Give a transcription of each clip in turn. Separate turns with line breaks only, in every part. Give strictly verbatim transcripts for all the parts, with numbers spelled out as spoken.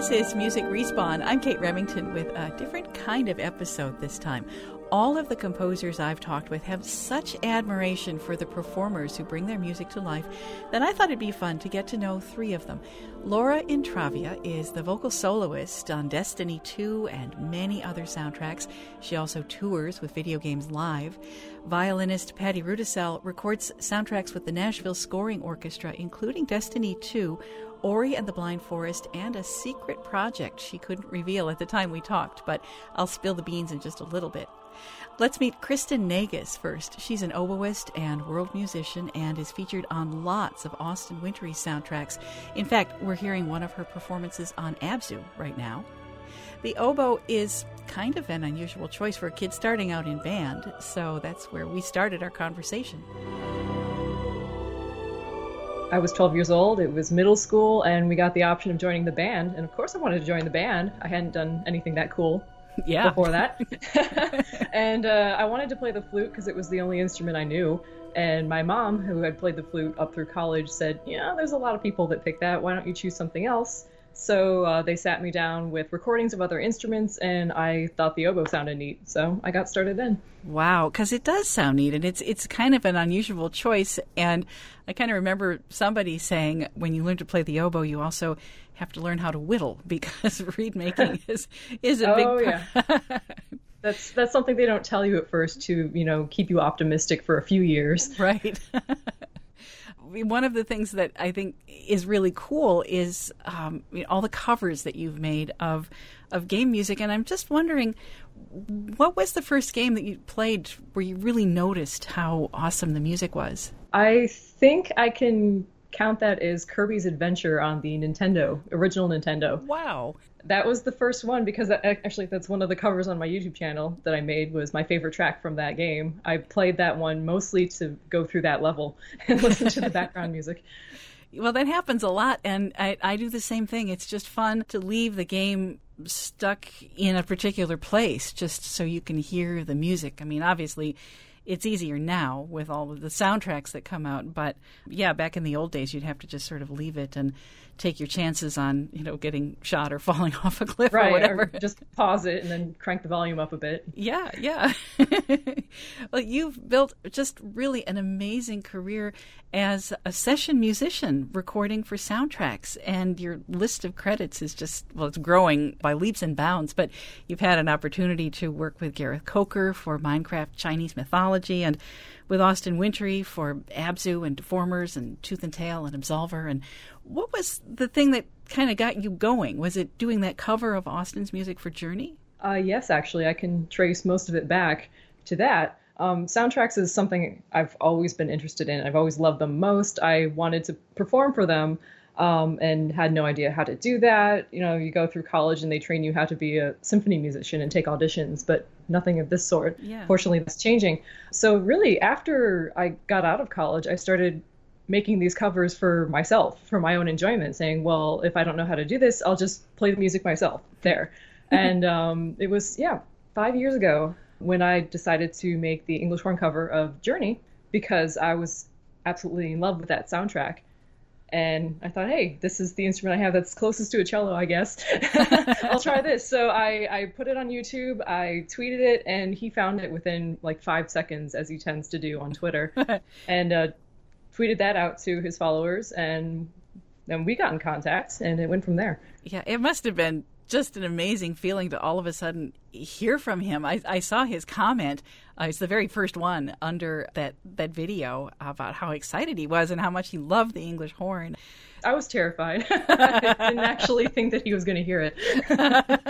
This is Music Respawn. I'm Kate Remington with a different kind of episode this time. All of the composers I've talked with have such admiration for the performers who bring their music to life that I thought it'd be fun to get to know three of them. Laura Intravia is the vocal soloist on Destiny two and many other soundtracks. She also tours with Video Games Live. Violinist Patty Rudisell records soundtracks with the Nashville Scoring Orchestra, including Destiny two, Ori and the Blind Forest, and a secret project she couldn't reveal at the time we talked, but I'll spill the beans in just a little bit. Let's meet Kristen Nagus first. She's an oboist and world musician and is featured on lots of Austin Wintory soundtracks. In fact, we're hearing one of her performances on Abzu right now. The oboe is kind of an unusual choice for a kid starting out in band, so that's where we started our conversation.
I was twelve years old, it was middle school, and we got the option of joining the band. And of course I wanted to join the band. I hadn't done anything that cool
yeah.
before that. and uh, I wanted to play the flute because it was the only instrument I knew. And my mom, who had played the flute up through college, said, you know, there's a lot of people that pick that. Why don't you choose something else? So uh, they sat me down with recordings of other instruments, and I thought the oboe sounded neat. So I got started then.
Wow, because it does sound neat, and it's it's kind of an unusual choice. And I kind of remember somebody saying when you learn to play the oboe, you also have to learn how to whittle, because reed making is is a
oh,
big
part. Yeah. That's that's something they don't tell you at first to, you know, keep you optimistic for a few years.
Right. One of the things that I think is really cool is um, you know, all the covers that you've made of of game music. And I'm just wondering, what was the first game that you played where you really noticed how awesome the music was?
I think I can count that as Kirby's Adventure on the Nintendo, original Nintendo.
Wow.
That was the first one, because that, actually that's one of the covers on my YouTube channel that I made, was my favorite track from that game. I played that one mostly to go through that level and listen to the background music.
Well, that happens a lot, and I, I do the same thing. It's just fun to leave the game stuck in a particular place just so you can hear the music. I mean, obviously, it's easier now with all of the soundtracks that come out, but yeah, back in the old days, you'd have to just sort of leave it and take your chances on, you know, getting shot or falling off a cliff
right,
or whatever.
Or just pause it and then crank the volume up a bit.
Yeah, yeah. Well, you've built just really an amazing career as a session musician recording for soundtracks, and your list of credits is just, well, it's growing by leaps and bounds, but you've had an opportunity to work with Gareth Coker for Minecraft Chinese Mythology, and with Austin Wintory for Abzu and Deformers and Tooth and Tail and Absolver. And what was the thing that kind of got you going? Was it doing that cover of Austin's music for Journey?
Uh, yes, actually, I can trace most of it back to that. Um, soundtracks is something I've always been interested in. I've always loved them most. I wanted to perform for them um, and had no idea how to do that. You know, you go through college and they train you how to be a symphony musician and take auditions, but nothing of this sort.
Yeah.
Fortunately, that's changing. So really, after I got out of college, I started making these covers for myself, for my own enjoyment, saying, well, if I don't know how to do this, I'll just play the music myself there. and um, it was, yeah, five years ago when I decided to make the English horn cover of Journey, because I was absolutely in love with that soundtrack. And I thought, hey, this is the instrument I have that's closest to a cello, I guess. I'll try this. So I, I put it on YouTube, I tweeted it, and he found it within like five seconds, as he tends to do on Twitter, and uh, tweeted that out to his followers, and then we got in contact, and it went from there.
Yeah, it must have been just an amazing feeling to all of a sudden hear from him. I, I saw his comment. Uh, it's the very first one under that, that video about how excited he was and how much he loved the English horn.
I was terrified. I didn't actually think that he was going to hear it.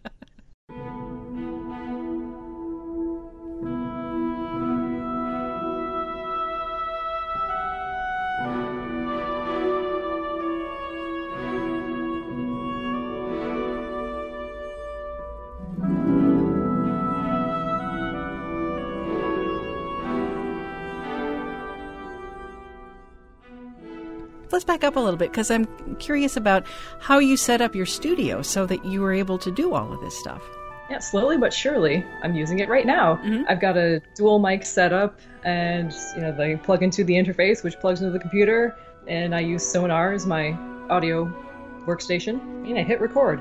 Let's back up a little bit, because I'm curious about how you set up your studio so that you were able to do all of this stuff.
Yeah, slowly but surely. I'm using it right now. Mm-hmm. I've got a dual mic set up, and you know, they plug into the interface, which plugs into the computer, and I use Sonar as my audio workstation, and I hit record.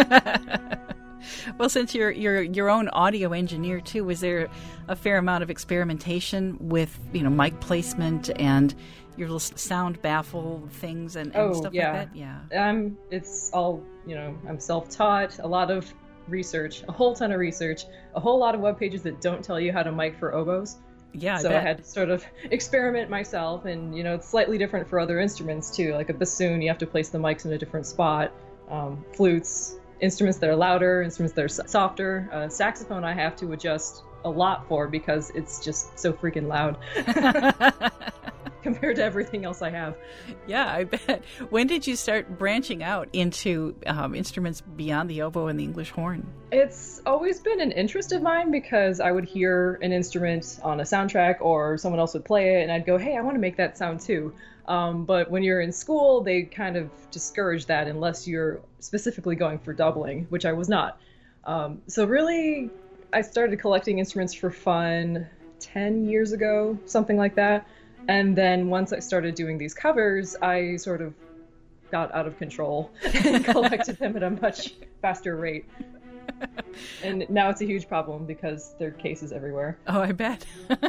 Well, since you're you're your own audio engineer too, was there a fair amount of experimentation with, you know, mic placement and your little sound baffle things and, and
oh,
stuff
yeah.
like that? Yeah.
Um, it's all, you know, I'm self-taught, a lot of research, a whole ton of research, a whole lot of web pages that don't tell you how to mic for oboes.
Yeah, I
so
bet.
I had to sort of experiment myself, and, you know, it's slightly different for other instruments too. Like a bassoon, you have to place the mics in a different spot. Um, flutes, instruments that are louder, instruments that are softer. Uh, saxophone I have to adjust a lot for because it's just so freaking loud compared to everything else I have.
Yeah, I bet. When did you start branching out into um, instruments beyond the oboe and the English horn?
It's always been an interest of mine because I would hear an instrument on a soundtrack or someone else would play it and I'd go, hey, I want to make that sound too. Um, but when you're in school, they kind of discourage that unless you're specifically going for doubling, which I was not. Um, so really, I started collecting instruments for fun ten years ago, something like that. And then once I started doing these covers, I sort of got out of control and collected them at a much faster rate. And now it's a huge problem because there are cases everywhere.
Oh, I bet.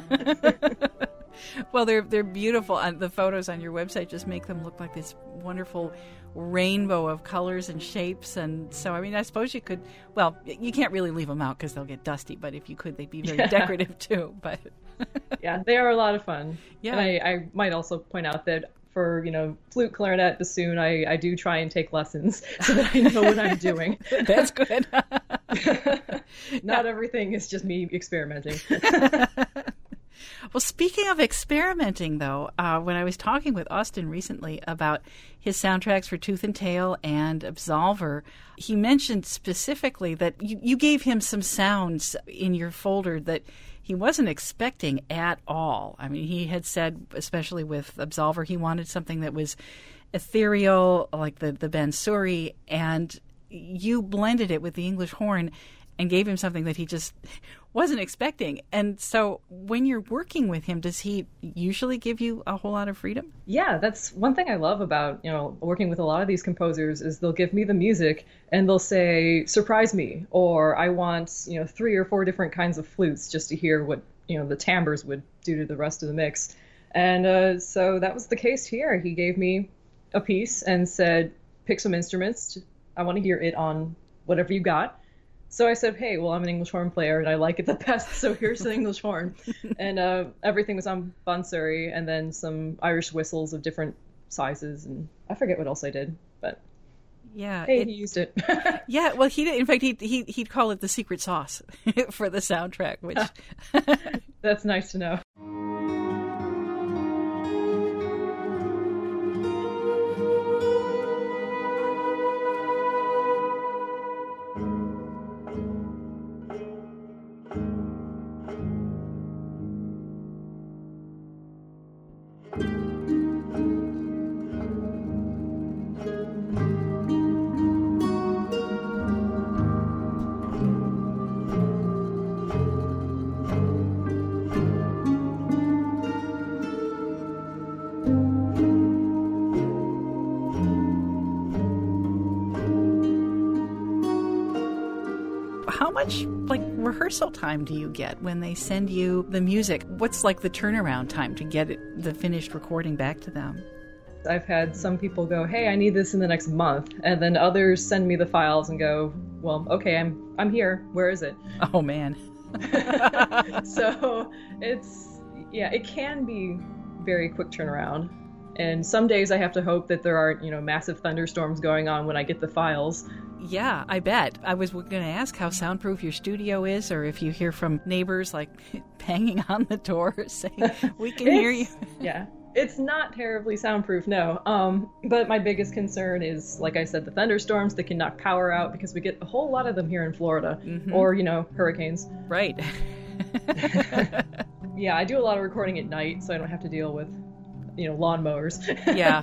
Well, they're they're beautiful. And the photos on your website just make them look like this wonderful rainbow of colors and shapes. And so, I mean, I suppose you could, well, you can't really leave them out because they'll get dusty. But if you could, they'd be very yeah. decorative too. But
yeah, they are a lot of fun.
Yeah.
And I, I might also point out that for, you know, flute, clarinet, bassoon, I, I do try and take lessons so that I know what I'm doing.
That's good.
Not everything is just me experimenting.
Well, speaking of experimenting, though, uh, when I was talking with Austin recently about his soundtracks for Tooth and Tail and Absolver, he mentioned specifically that you, you gave him some sounds in your folder that he wasn't expecting at all. I mean, he had said, especially with Absolver, he wanted something that was ethereal, like the, the Bansuri, and you blended it with the English horn and gave him something that he just wasn't expecting. And so when you're working with him, does he usually give you a whole lot of freedom?
Yeah, that's one thing I love about, you know, working with a lot of these composers is they'll give me the music and they'll say, surprise me, or I want, you know, three or four different kinds of flutes just to hear what, you know, the timbres would do to the rest of the mix. And uh, so that was the case here. He gave me a piece and said, pick some instruments. I want to hear it on whatever you got. So I said, hey, well, I'm an English horn player and I like it the best, so here's the English horn. And uh, everything was on Bansuri, and then some Irish whistles of different sizes, and I forget what else I did, but
yeah,
hey,
it,
he used it.
Yeah, well, he did. In fact, he'd, he, he'd call it the secret sauce for the soundtrack, which...
That's nice to know.
How much, like, rehearsal time do you get when they send you the music? What's, like, the turnaround time to get it, the finished recording back to them?
I've had some people go, hey, I need this in the next month. And then others send me the files and go, well, okay, I'm I'm here. Where is it?
Oh, man.
So it's, yeah, it can be very quick turnaround. And some days I have to hope that there aren't, you know, massive thunderstorms going on when I get the files.
Yeah, I bet. I was going to ask how soundproof your studio is, or if you hear from neighbors, like, banging on the door saying, we can hear you.
Yeah. It's not terribly soundproof, no. Um, but my biggest concern is, like I said, the thunderstorms that can knock power out, because we get a whole lot of them here in Florida. Mm-hmm. Or, you know, hurricanes.
Right.
Yeah, I do a lot of recording at night, so I don't have to deal with, you know, lawnmowers.
Yeah.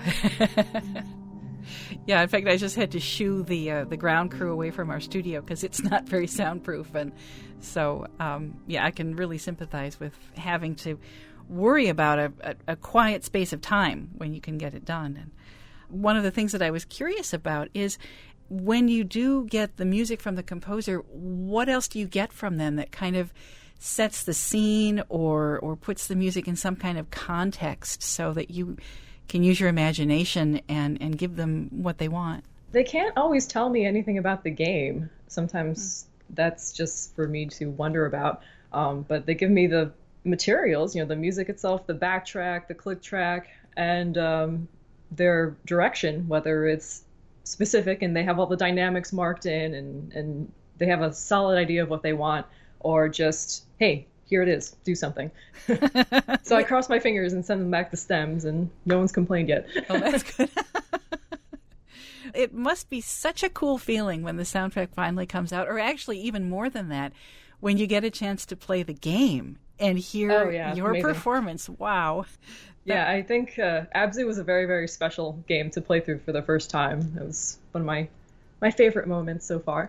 Yeah, in fact, I just had to shoo the uh, the ground crew away from our studio because it's not very soundproof. And so, um, yeah, I can really sympathize with having to worry about a, a, a quiet space of time when you can get it done. And One of the things that I was curious about is when you do get the music from the composer, what else do you get from them that kind of sets the scene or or puts the music in some kind of context so that you can use your imagination and, and give them what they want?
They can't always tell me anything about the game. Sometimes mm. that's just for me to wonder about. Um, but they give me the materials, you know, the music itself, the backtrack, the click track, and um, their direction, whether it's specific and they have all the dynamics marked in and, and they have a solid idea of what they want, or just, hey, here it is, do something. So I cross my fingers and send them back the stems, and no one's complained yet.
Oh, that's good. It must be such a cool feeling when the soundtrack finally comes out, or actually even more than that, when you get a chance to play the game and hear
oh, yeah,
your
amazing. performance.
Wow. That...
Yeah, I think uh, Abzu was a very, very special game to play through for the first time. It was one of my, my favorite moments so far.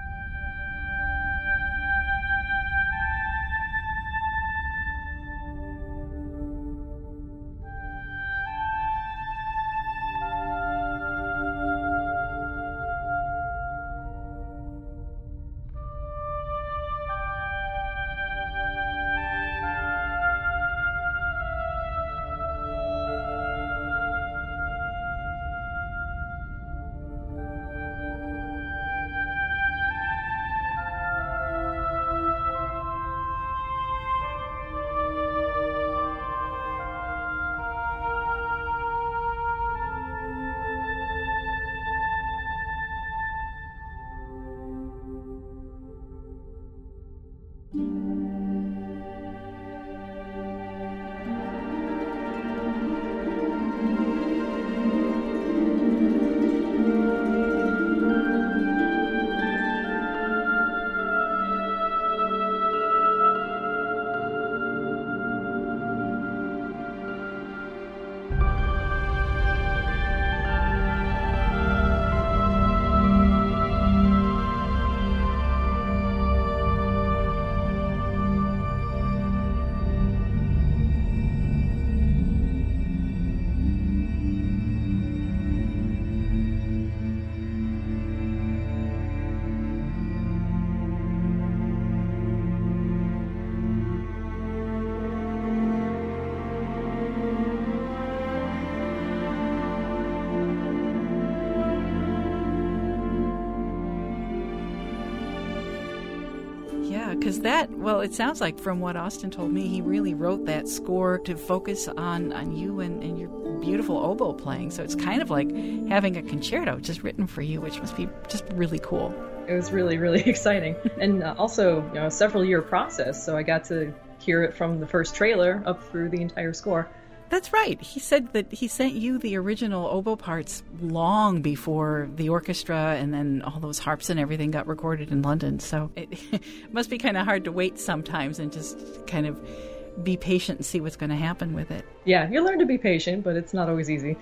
Because that, well, it sounds like from what Austin told me, he really wrote that score to focus on, on you and, and your beautiful oboe playing. So it's kind of like having a concerto just written for you, which must be just really cool.
It was really, really exciting. And uh, also, you know, a several year process. So I got to hear it from the first trailer up through the entire score.
That's right. He said that he sent you the original oboe parts long before the orchestra and then all those harps and everything got recorded in London. So it, it must be kind of hard to wait sometimes and just kind of be patient and see what's going to happen with it.
Yeah, you learn to be patient, but it's not always easy.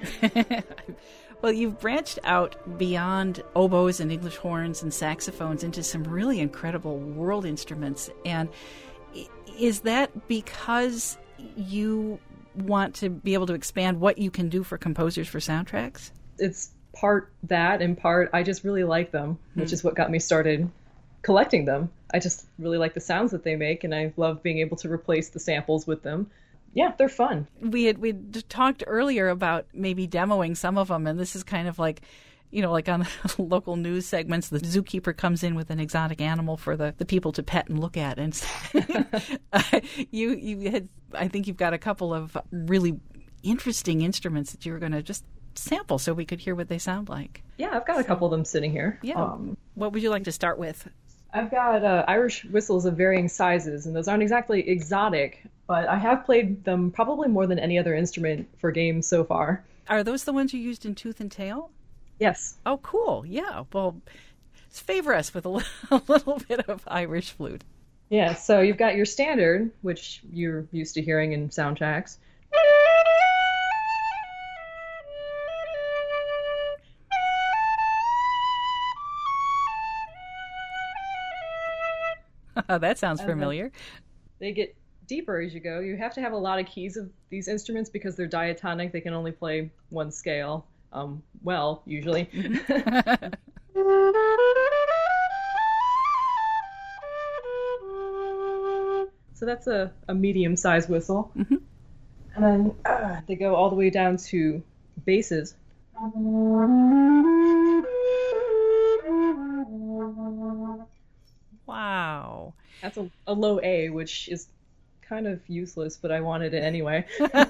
Well, you've branched out beyond oboes and English horns and saxophones into some really incredible world instruments. And is that because you want to be able to expand what you can do for composers for soundtracks?
It's part that and part I just really like them, which mm. is what got me started collecting them. I just really like the sounds that they make, and I love being able to replace the samples with them. Yeah, they're fun.
We had we talked earlier about maybe demoing some of them, and this is kind of like, you know, like on the local news segments, the zookeeper comes in with an exotic animal for the, the people to pet and look at. And uh, you you had, I think you've got a couple of really interesting instruments that you were going to just sample so we could hear what they sound like.
Yeah, I've got a couple of them sitting here.
Yeah. Um, what would you like to start with?
I've got uh, Irish whistles of varying sizes, and those aren't exactly exotic, but I have played them probably more than any other instrument for games so far.
Are those the ones you used in Tooth and Tail?
Yes.
Oh, cool. Yeah. Well, favor us with a little, a little bit of Irish flute.
Yeah. So you've got your standard, which you're used to hearing in soundtracks.
That sounds familiar.
They get deeper as you go. You have to have a lot of keys of these instruments because they're diatonic. They can only play one scale. um, well, usually.
Mm-hmm.
So that's a, a medium-sized whistle.
Mm-hmm.
And then uh, they go all the way down to basses.
Wow.
That's a, a low A, which is kind of useless, but I wanted it anyway.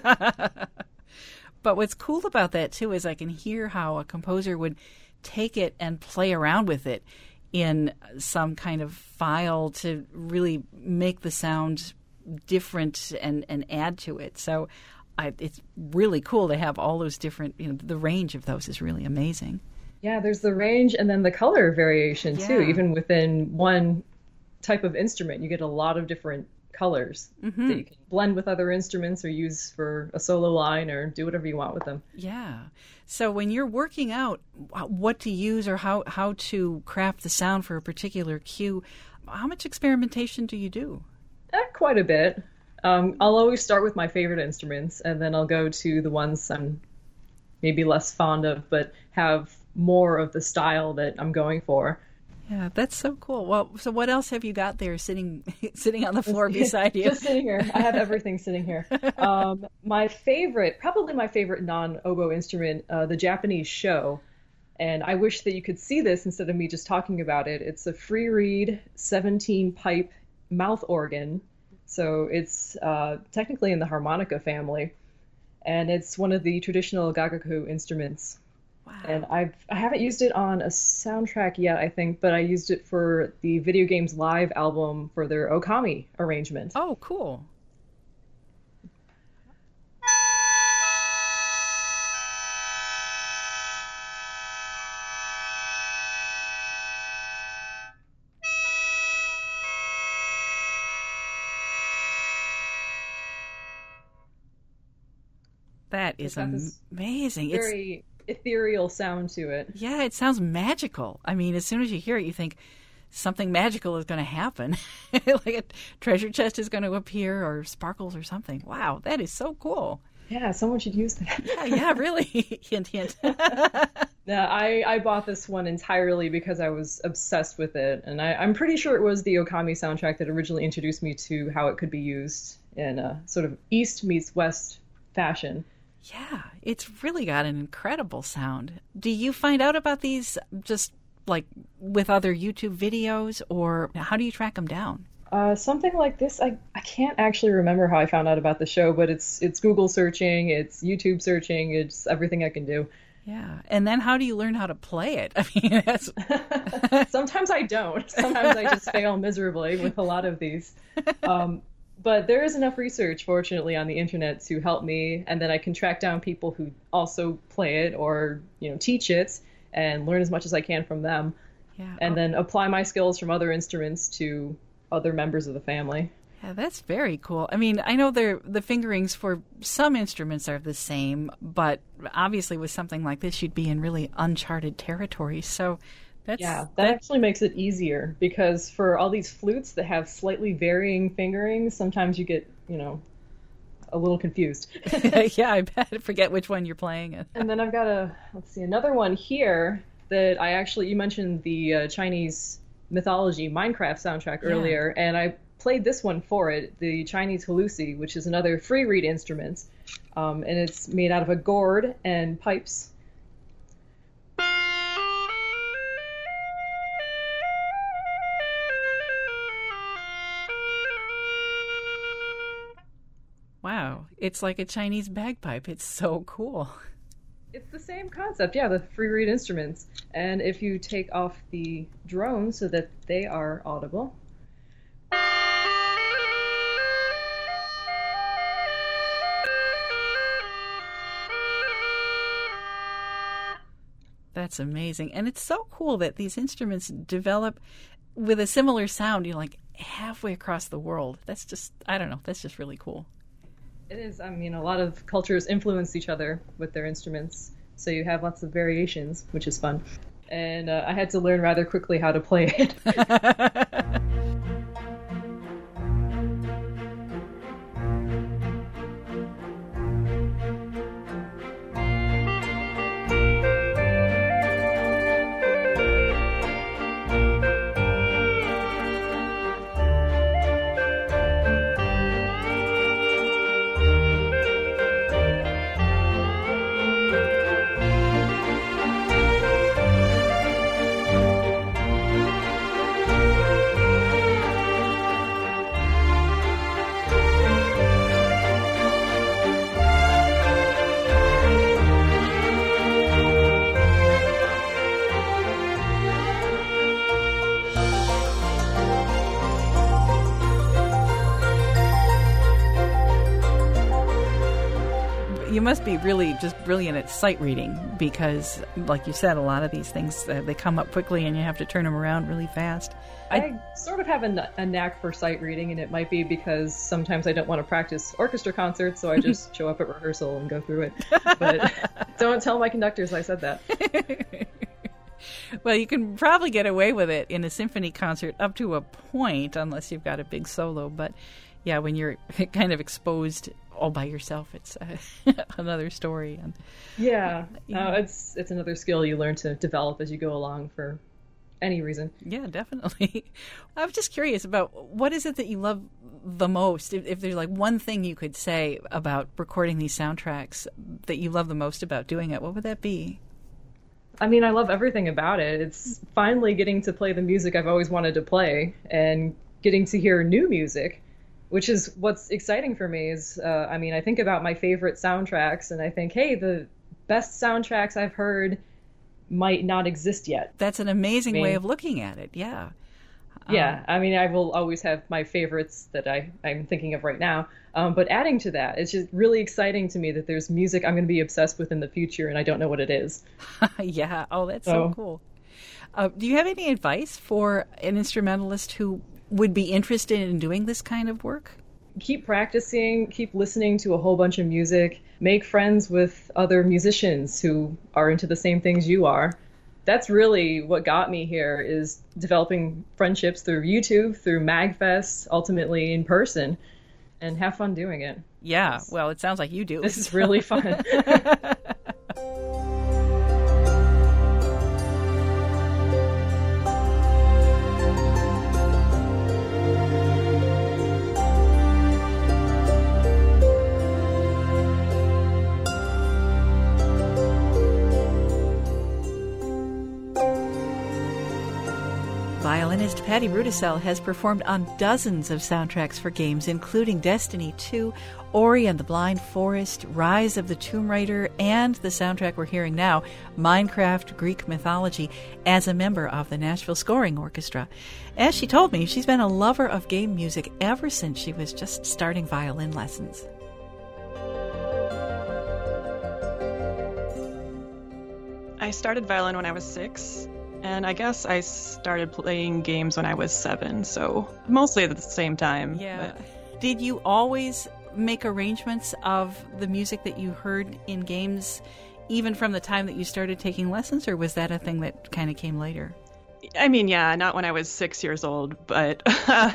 But what's cool about that, too, is I can hear how a composer would take it and play around with it in some kind of file to really make the sound different and, and add to it. So I, it's really cool to have all those different, you know, the range of those is really amazing.
Yeah, there's the range and then the color variation,
Yeah.
too. Even within one type of instrument, you get a lot of different colors
Mm-hmm.
that you can blend with other instruments or use for a solo line or do whatever you want with them.
Yeah. So when you're working out what to use or how, how to craft the sound for a particular cue, how much experimentation do you do?
Eh, quite a bit. Um, I'll always start with my favorite instruments, and then I'll go to the ones I'm maybe less fond of, but have more of the style that I'm going for.
Yeah, that's so cool. Well, so what else have you got there sitting sitting on the floor beside you?
Just sitting here. I have everything sitting here. Um, my favorite, probably my favorite non-oboe instrument, uh, the Japanese sho. And I wish that you could see this instead of me just talking about it. It's a free reed seventeen pipe mouth organ. So it's uh, technically in the harmonica family. And it's one of the traditional gagaku instruments.
Wow.
And I've I haven't used it on a soundtrack yet, I think, but I used it for the Video Games Live album for their Okami arrangement.
Oh, cool. That is
It's got this
amazing. It's
very ethereal sound to it.
yeah, it sounds magical. I mean, as soon as you hear it, you think something magical is going to happen, like a treasure chest is going to appear, or sparkles, or something. Wow, that is so cool.
Yeah, someone should use that.
Yeah, yeah, really. Hint, hint.
Yeah, I, I bought this one entirely because I was obsessed with it, and I, I'm pretty sure it was the Okami soundtrack that originally introduced me to how it could be used in a sort of East meets West fashion.
Yeah, it's really got an incredible sound. Do you find out about these just like with other YouTube videos, or how do you track them down?
Uh, something like this, I, I can't actually remember how I found out about the show, but it's it's Google searching, it's YouTube searching, it's everything I can do.
Yeah, and then how do you learn how to play it? I mean, that's...
Sometimes I don't. Sometimes I just fail miserably with a lot of these. Um, but there is enough research, fortunately, on the internet to help me, and then I can track down people who also play it or, you know, teach it and learn as much as I can from them.
Yeah.
And
Oh,
then apply my skills from other instruments to other members of the family.
yeah, that's very cool. I mean, I know they're, the fingerings for some instruments are the same, but obviously with something like this, you'd be in really uncharted territory. So that's
Yeah, that
that,
actually makes it easier because for all these flutes that have slightly varying fingerings, sometimes you get, you know, a little confused.
yeah, I bet. Forget which one you're playing.
And then I've got a, let's see, another one here that I actually, you mentioned the uh, Chinese mythology Minecraft soundtrack
Yeah.
earlier, and I played this one for it, the Chinese Halusi, which is another free reed instrument, um, and it's made out of a gourd and pipes.
Wow, it's like a Chinese bagpipe. It's so cool.
It's the same concept, yeah, the free reed instruments. And if you take off the drones so that they are audible.
That's amazing. And it's so cool that these instruments develop with a similar sound, you know, like halfway across the world. That's just, I don't know, that's just really cool.
It is, I mean, a lot of cultures influence each other with their instruments, so you have lots of variations, which is fun. And uh, I had to learn rather quickly how to play it.
You must be really just brilliant at sight reading because, like you said, a lot of these things, uh, they come up quickly and you have to turn them around really fast.
I, I sort of have a, a knack for sight reading, and it might be because sometimes I don't want to practice orchestra concerts, so I just show up at rehearsal and go through it. But don't tell my conductors I said that.
Well, you can probably get away with it in a symphony concert up to a point, unless you've got a big solo. But yeah, when you're kind of exposed all by yourself, it's uh, another story. And
yeah, yeah. Uh, it's it's another skill you learn to develop as you go along for any reason.
Yeah, definitely. I was just curious about what is it that you love the most? If, if there's like one thing you could say about recording these soundtracks that you love the most about doing it, what would that be?
I mean, I love everything about it. It's finally getting to play the music I've always wanted to play and getting to hear new music, which is what's exciting for me. Is uh, I mean, I think about my favorite soundtracks and I think, hey, the best soundtracks I've heard might not exist yet.
That's an amazing
I mean,
way of looking at it. Yeah.
Yeah.
Um,
I mean, I will always have my favorites that I, I'm thinking of right now. Um, but adding to that, it's just really exciting to me that there's music I'm going to be obsessed with in the future, and I don't know what it is.
Yeah. Oh, that's so, so cool. Uh, do you have any advice for an instrumentalist who would be interested in doing this kind of work?
Keep practicing, keep listening to a whole bunch of music, make friends with other musicians who are into the same things you are. That's really what got me here, is developing friendships through YouTube, through MagFest, ultimately in person, and have fun doing it.
Yeah, well, it sounds like you do.
This is really fun.
Violinist Patty Rudisill has performed on dozens of soundtracks for games, including Destiny two, Ori and the Blind Forest, Rise of the Tomb Raider, and the soundtrack we're hearing now, Minecraft Greek Mythology, as a member of the Nashville Scoring Orchestra. As she told me, she's been a lover of game music ever since she was just starting violin lessons.
I started violin when I was six. And I guess I started playing games when I was seven, so mostly at the same time.
Yeah.
But...
Did you always make arrangements of the music that you heard in games, even from the time that you started taking lessons, or was that a thing that kind of came later?
I mean, yeah, not when I was six years old, but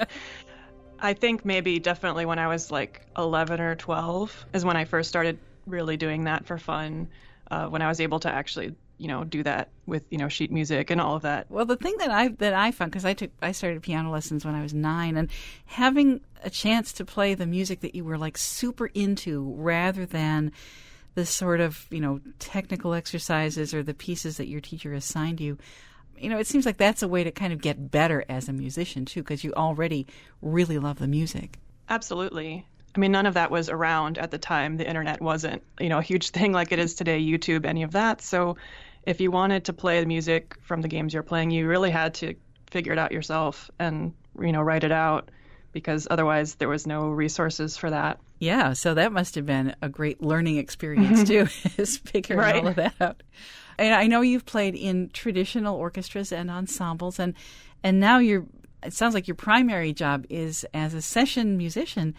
I think maybe definitely when I was like eleven or twelve is when I first started really doing that for fun, uh, when I was able to actually you know, do that with, you know, sheet music and all of that.
Well, the thing that I that I found, because I took I started piano lessons when I was nine, and having a chance to play the music that you were like super into, rather than the sort of, you know, technical exercises or the pieces that your teacher assigned you, you know, it seems like that's a way to kind of get better as a musician too, because you already really love the music.
Absolutely. I mean, none of that was around at the time. The internet wasn't, you know, a huge thing like it is today, YouTube, any of that. So if you wanted to play the music from the games you're playing, you really had to figure it out yourself and, you know, write it out, because otherwise there was no resources for that.
Yeah, so that must have been a great learning experience too, is figuring
right.
all of that out. And I know you've played in traditional orchestras and ensembles, and and now you're. It sounds like your primary job is as a session musician.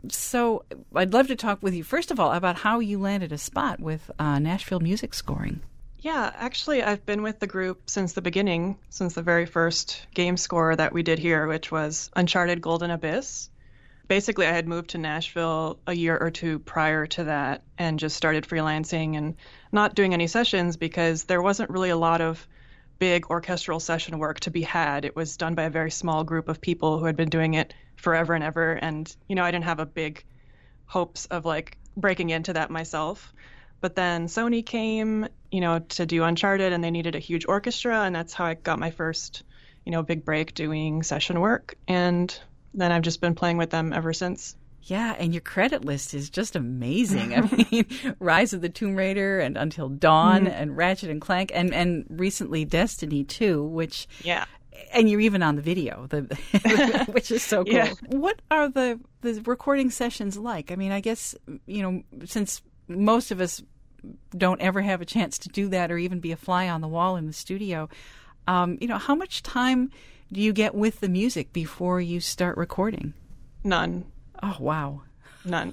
So I'd love to talk with you, first of all, about how you landed a spot with uh, Nashville Music Scoring.
Yeah, actually, I've been with the group since the beginning, since the very first game score that we did here, which was Uncharted Golden Abyss. Basically, I had moved to Nashville a year or two prior to that and just started freelancing and not doing any sessions because there wasn't really a lot of big orchestral session work to be had. It was done by a very small group of people who had been doing it forever and ever. And, you know, I didn't have a big hopes of like breaking into that myself. But then Sony came, you know, to do Uncharted, and they needed a huge orchestra. And that's how I got my first, you know, big break doing session work. And then I've just been playing with them ever since.
Yeah, and your credit list is just amazing. I mean, Rise of the Tomb Raider and Until Dawn mm-hmm. and Ratchet and Clank, and, and recently Destiny two, which...
Yeah.
And you're even on the video, the, which is so cool.
Yeah.
What are the, the recording sessions like? I mean, I guess, you know, since most of us don't ever have a chance to do that or even be a fly on the wall in the studio. Um, you know, how much time do you get with the music before you start recording?
None.
Oh, wow.
None.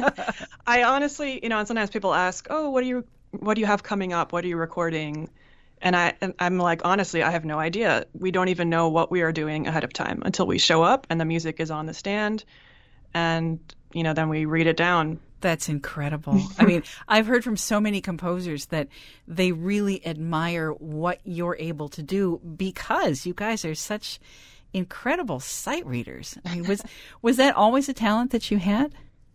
I honestly, you know, and sometimes people ask, oh, what do you, what do you have coming up? What are you recording? And I, and I'm like, honestly, I have no idea. We don't even know what we are doing ahead of time until we show up and the music is on the stand. And, you know, then we read it down.
That's incredible. I mean, I've heard from so many composers that they really admire what you're able to do because you guys are such incredible sight readers. I mean, was was that always a talent that you had?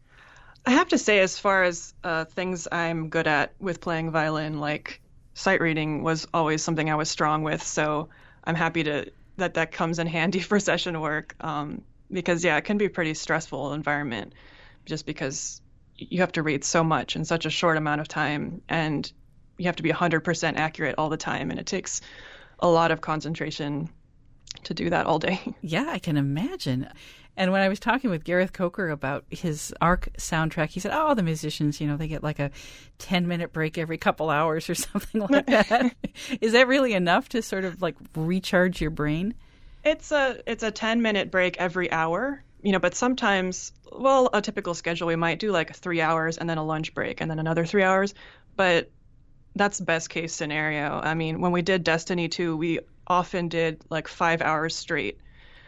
I have to say, as far as uh, things I'm good at with playing violin, like sight reading was always something I was strong with. So I'm happy to that that comes in handy for session work um, because, yeah, it can be a pretty stressful environment just because you have to read so much in such a short amount of time, and you have to be one hundred percent accurate all the time, and it takes a lot of concentration to do that all day.
Yeah, I can imagine. And when I was talking with Gareth Coker about his ARC soundtrack, he said, oh, the musicians, you know, they get like a ten-minute break every couple hours or something like that. Is that really enough to sort of like recharge your brain?
It's a it's a ten-minute break every hour. You know, but sometimes, well, a typical schedule, we might do like three hours and then a lunch break and then another three hours. But that's best case scenario. I mean, when we did Destiny two, we often did like five hours straight.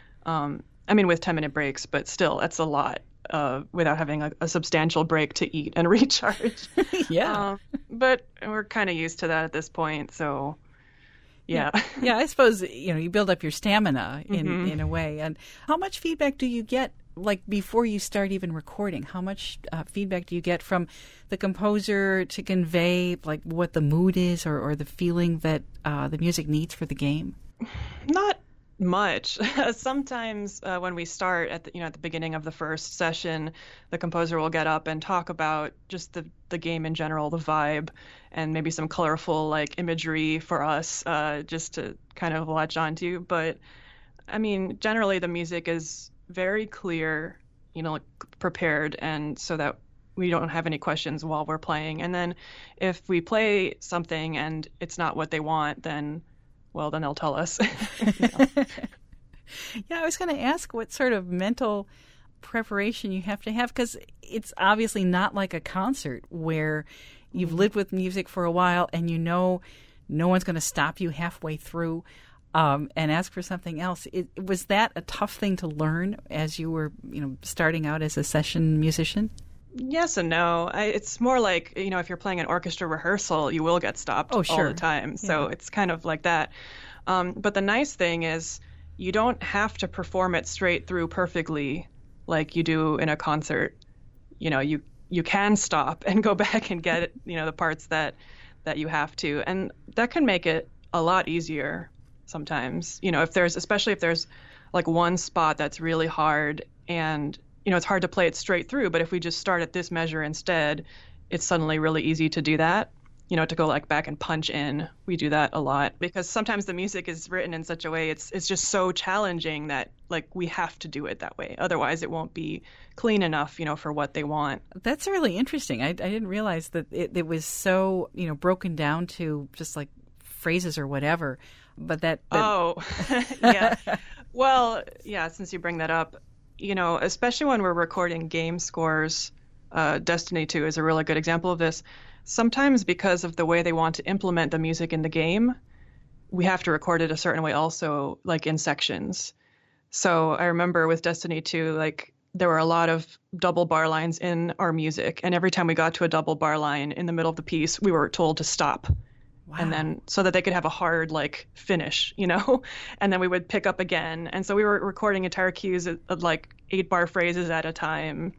Um, I mean, with ten minute breaks, but still, that's a lot uh, without having a, a substantial break to eat and recharge.
Yeah.
Um, but we're kind of used to that at this point. So, yeah.
yeah. Yeah, I suppose, you know, you build up your stamina in,
Mm-hmm.
in a way. And how much feedback do you get, like, before you start even recording? How much uh, feedback do you get from the composer to convey, like, what the mood is or, or the feeling that uh, the music needs for the game?
Not much. Sometimes uh, when we start at the, you know, at the beginning of the first session, the composer will get up and talk about just the, the game in general, the vibe, and maybe some colorful like imagery for us uh, just to kind of latch onto. But I mean, generally the music is very clear, you know, like, prepared, and so that we don't have any questions while we're playing. And then if we play something and it's not what they want, then well, then they'll tell us. You know.
Yeah, I was going to ask what sort of mental preparation you have to have, because it's obviously not like a concert where you've lived with music for a while and you know no one's going to stop you halfway through um, and ask for something else. It, was that a tough thing to learn as you were, you know, starting out as a session musician?
Yes and no. I, it's more like, you know, if you're playing an orchestra rehearsal, you will get stopped
oh, sure.
all the time. So
yeah.
It's kind of like that. Um, but the nice thing is you don't have to perform it straight through perfectly like you do in a concert. You know, you you can stop and go back and get, you know, the parts that, that you have to. And that can make it a lot easier sometimes. You know, if there's, especially if there's like one spot that's really hard and you know, it's hard to play it straight through, but if we just start at this measure instead, it's suddenly really easy to do that, you know, to go like back and punch in. We do that a lot because sometimes the music is written in such a way, it's it's just so challenging that like we have to do it that way. Otherwise it won't be clean enough, you know, for what they want.
That's really interesting. I, I didn't realize that it, it was so, you know, broken down to just like phrases or whatever, but that... that...
Oh, yeah. Well, yeah, since you bring that up, you know, especially when we're recording game scores, uh, Destiny two is a really good example of this. Sometimes because of the way they want to implement the music in the game, we have to record it a certain way also, like in sections. So I remember with Destiny two, like there were a lot of double bar lines in our music. And every time we got to a double bar line in the middle of the piece, we were told to stop.
Wow.
And then so that they could have a hard like finish, you know, and then we would pick up again. And so we were recording entire cues of, of like eight bar phrases at a time.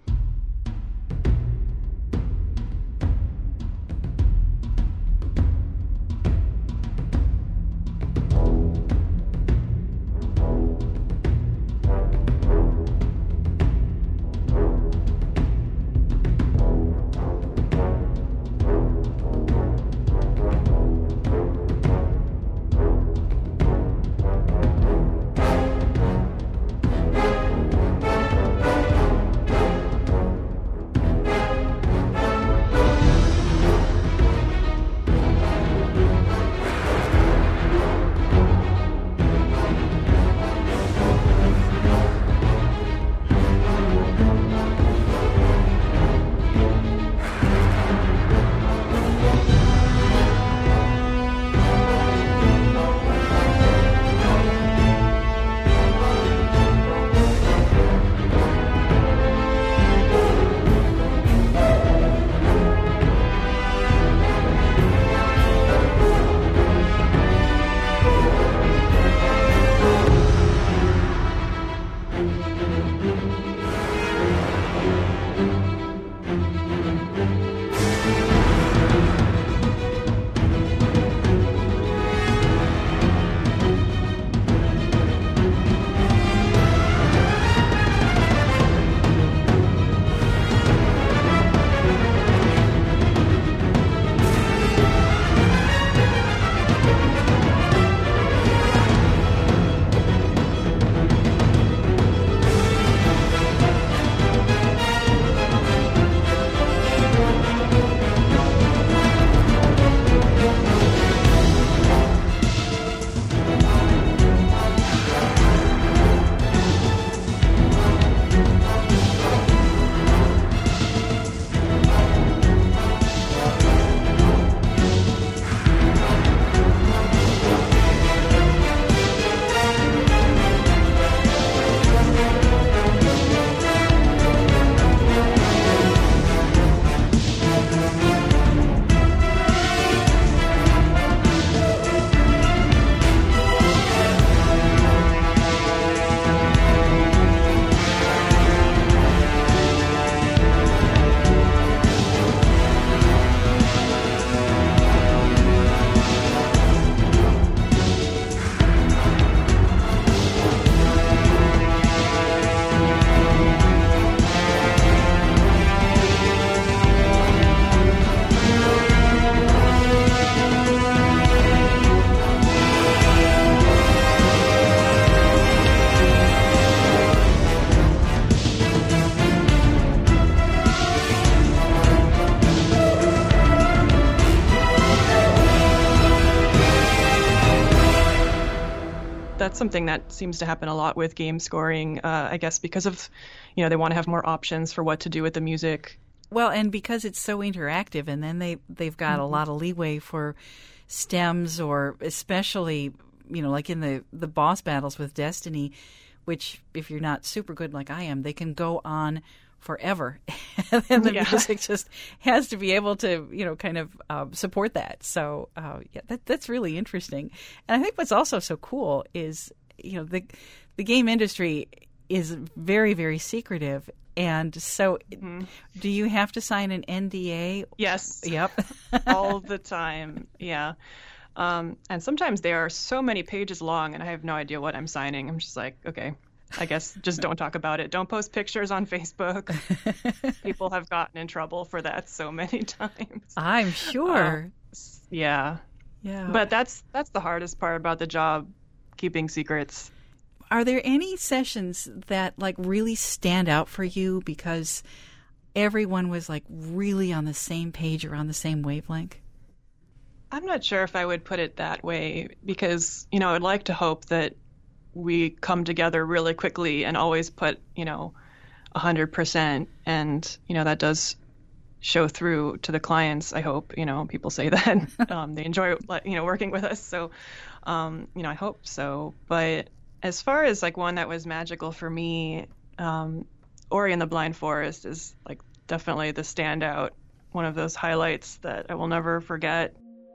that's something that seems to happen a lot with game scoring, uh, I guess because of, you know, they want to have more options for what to do with the music.
Well, and because it's so interactive, and then they, they've got mm-hmm. a lot of leeway for stems, or especially, you know, like in the, the boss battles with Destiny, which if you're not super good like I am, they can go on forever. And the yeah. music just has to be able to, you know, kind of uh, support that. So, uh, yeah, that, that's really interesting. And I think what's also so cool is, you know, the the game industry is very, very secretive. And so mm-hmm. do you have to sign an N D A?
Yes.
Yep.
All the time. Yeah. Um, and sometimes they are so many pages long and I have no idea what I'm signing. I'm just like, okay, I guess just don't talk about it. Don't post pictures on Facebook. People have gotten in trouble for that so many times.
I'm sure.
Uh, yeah.
Yeah.
But that's that's the hardest part about the job, keeping secrets.
Are there any sessions that like really stand out for you because everyone was like really on the same page or on the same wavelength?
I'm not sure if I would put it that way because, you know, I'd like to hope that we come together really quickly and always put, you know, one hundred percent. And, you know, that does show through to the clients, I hope. You know, people say that um, they enjoy, you know, working with us. So, um, you know, I hope so. But as far as like one that was magical for me, um, Ori and the Blind Forest is like definitely the standout, one of those highlights that I will never forget.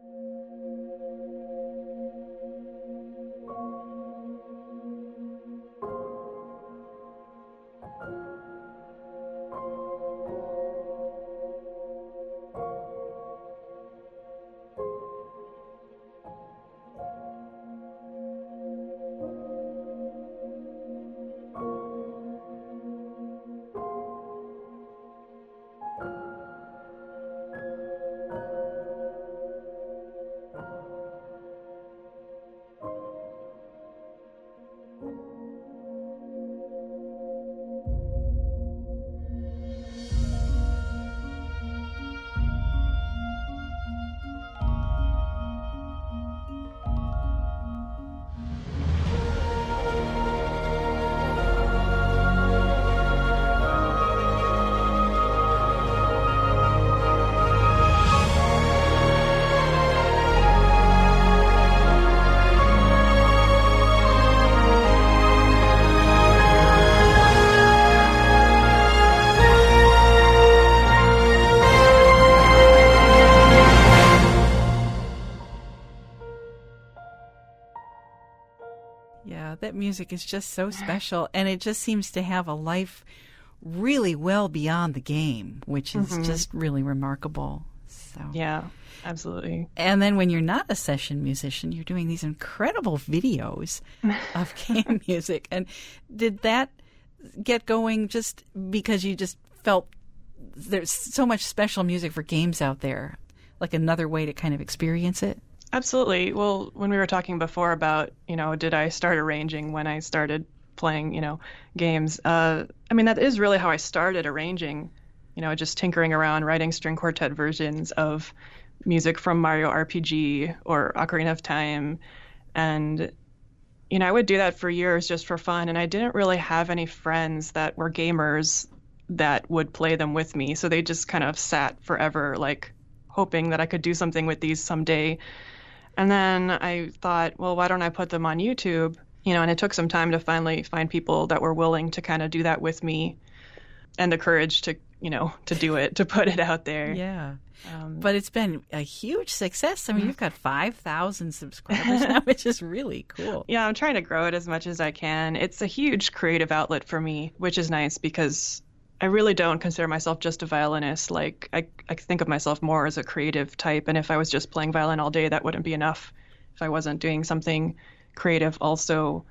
That music is just so special, and it just seems to have a life really well beyond the game, which is mm-hmm. just really remarkable. So
yeah, absolutely.
And then when you're not a session musician, you're doing these incredible videos of game music. And did that get going just because you just felt there's so much special music for games out there, like another way to kind of experience it?
Absolutely. Well, when we were talking before about, you know, did I start arranging when I started playing, you know, games? Uh, I mean, that is really how I started arranging, you know, just tinkering around, writing string quartet versions of music from Mario R P G or Ocarina of Time. And, you know, I would do that for years just for fun. And I didn't really have any friends that were gamers that would play them with me. So they just kind of sat forever, like hoping that I could do something with these someday. And then I thought, well, why don't I put them on YouTube? You know, and it took some time to finally find people that were willing to kind of do that with me and the courage to, you know, to do it, to put it out there.
Yeah. Um, but it's been a huge success. I mean, you've got five thousand subscribers now, which is really cool.
Yeah, I'm trying to grow it as much as I can. It's a huge creative outlet for me, which is nice because I really don't consider myself just a violinist. Like, I, I think of myself more as a creative type. And if I was just playing violin all day, that wouldn't be enough if I wasn't doing something creative also.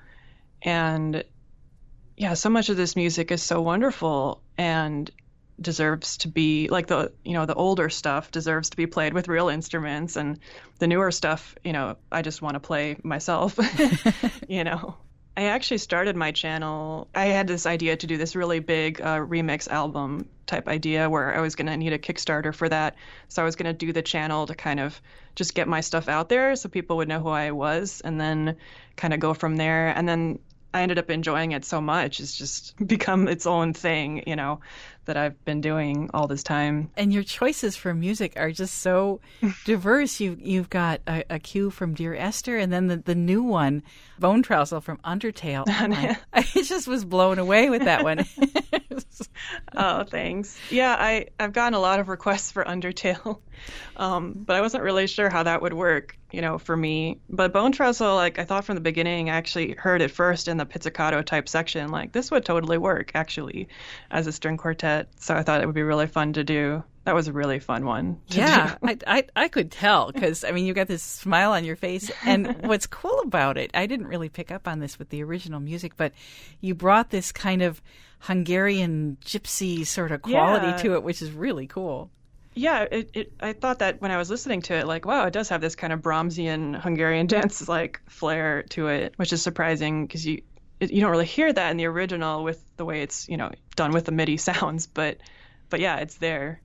And yeah, so much of this music is so wonderful and deserves to be, like the, you know, the older stuff deserves to be played with real instruments. And the newer stuff, you know, I just want to play myself, you know. I actually started my channel. I had this idea to do this really big uh, remix album type idea where I was going to need a Kickstarter for that. So I was going to do the channel to kind of just get my stuff out there so people would know who I was and then kind of go from there. And then I ended up enjoying it so much. It's just become its own thing, you know, that I've been doing all this time.
And your choices for music are just so diverse. You, you've got a, a cue from Dear Esther, and then the, the new one, Bone Trouser from Undertale. I, I just was blown away with that one.
Oh, thanks. Yeah, I, I've gotten a lot of requests for Undertale, um, but I wasn't really sure how that would work, you know, for me. But Bone Trouser, like, I thought from the beginning, I actually heard it first in the pizzicato type section, like, this would totally work, actually, as a string quartet. So I thought it would be really fun to do. That was a really fun one.
Yeah, I, I I could tell because, I mean, you got this smile on your face. And what's cool about it, I didn't really pick up on this with the original music, but you brought this kind of Hungarian gypsy sort of quality
yeah.
to it, which is really cool.
Yeah, it, it, I thought that when I was listening to it, like, wow, it does have this kind of Brahmsian Hungarian dance like flair to it, which is surprising because you it, you don't really hear that in the original with the way it's, you know, done with the MIDI sounds, but but yeah, it's there.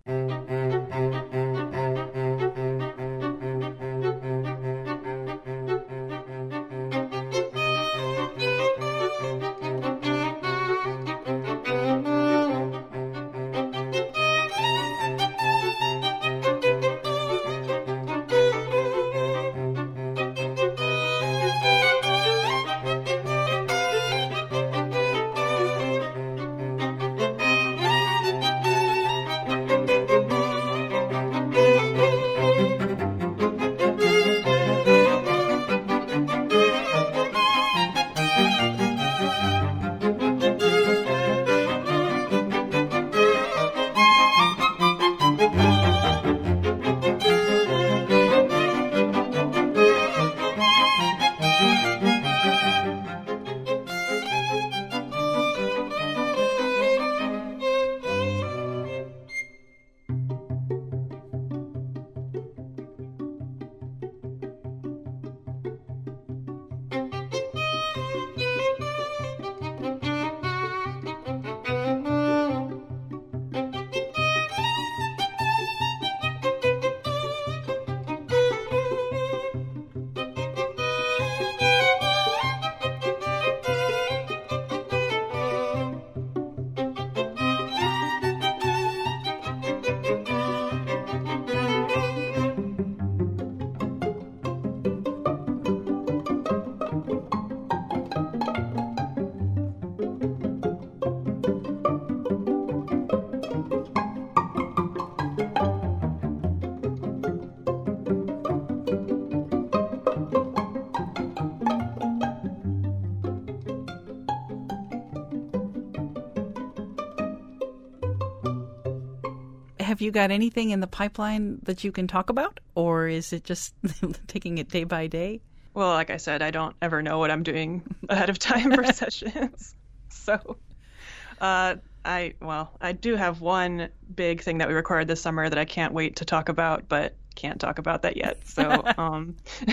Have you got anything in the pipeline that you can talk about, or is it just taking it day by day?
Well, like I said, I don't ever know what I'm doing ahead of time for sessions. So, uh, I, well, I do have one big thing that we recorded this summer that I can't wait to talk about, but can't talk about that yet. So, um,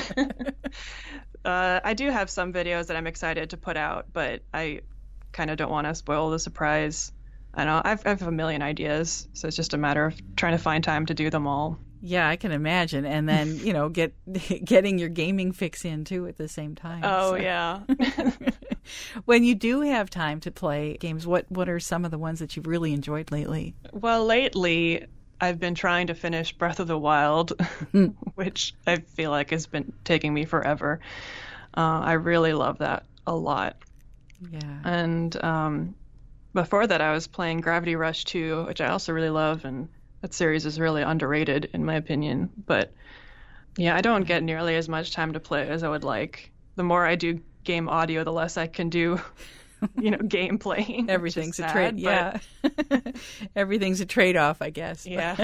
uh, I do have some videos that I'm excited to put out, but I kind of don't want to spoil the surprise. I know I've, I have a million ideas, so it's just a matter of trying to find time to do them all.
Yeah, I can imagine. And then, you know, get getting your gaming fix in, too, at the same time.
Oh,
so.
yeah.
When you do have time to play games, what, what are some of the ones that you've really enjoyed lately?
Well, lately, I've been trying to finish Breath of the Wild, which I feel like has been taking me forever. Uh, I really love that a lot.
Yeah.
And um, before that, I was playing Gravity Rush two, which I also really love, and that series is really underrated, in my opinion. But yeah, I don't get nearly as much time to play as I would like. The more I do game audio, the less I can do, you know, game playing.
Everything's a
sad,
trade. Yeah. Everything's a trade-off, I guess.
Yeah.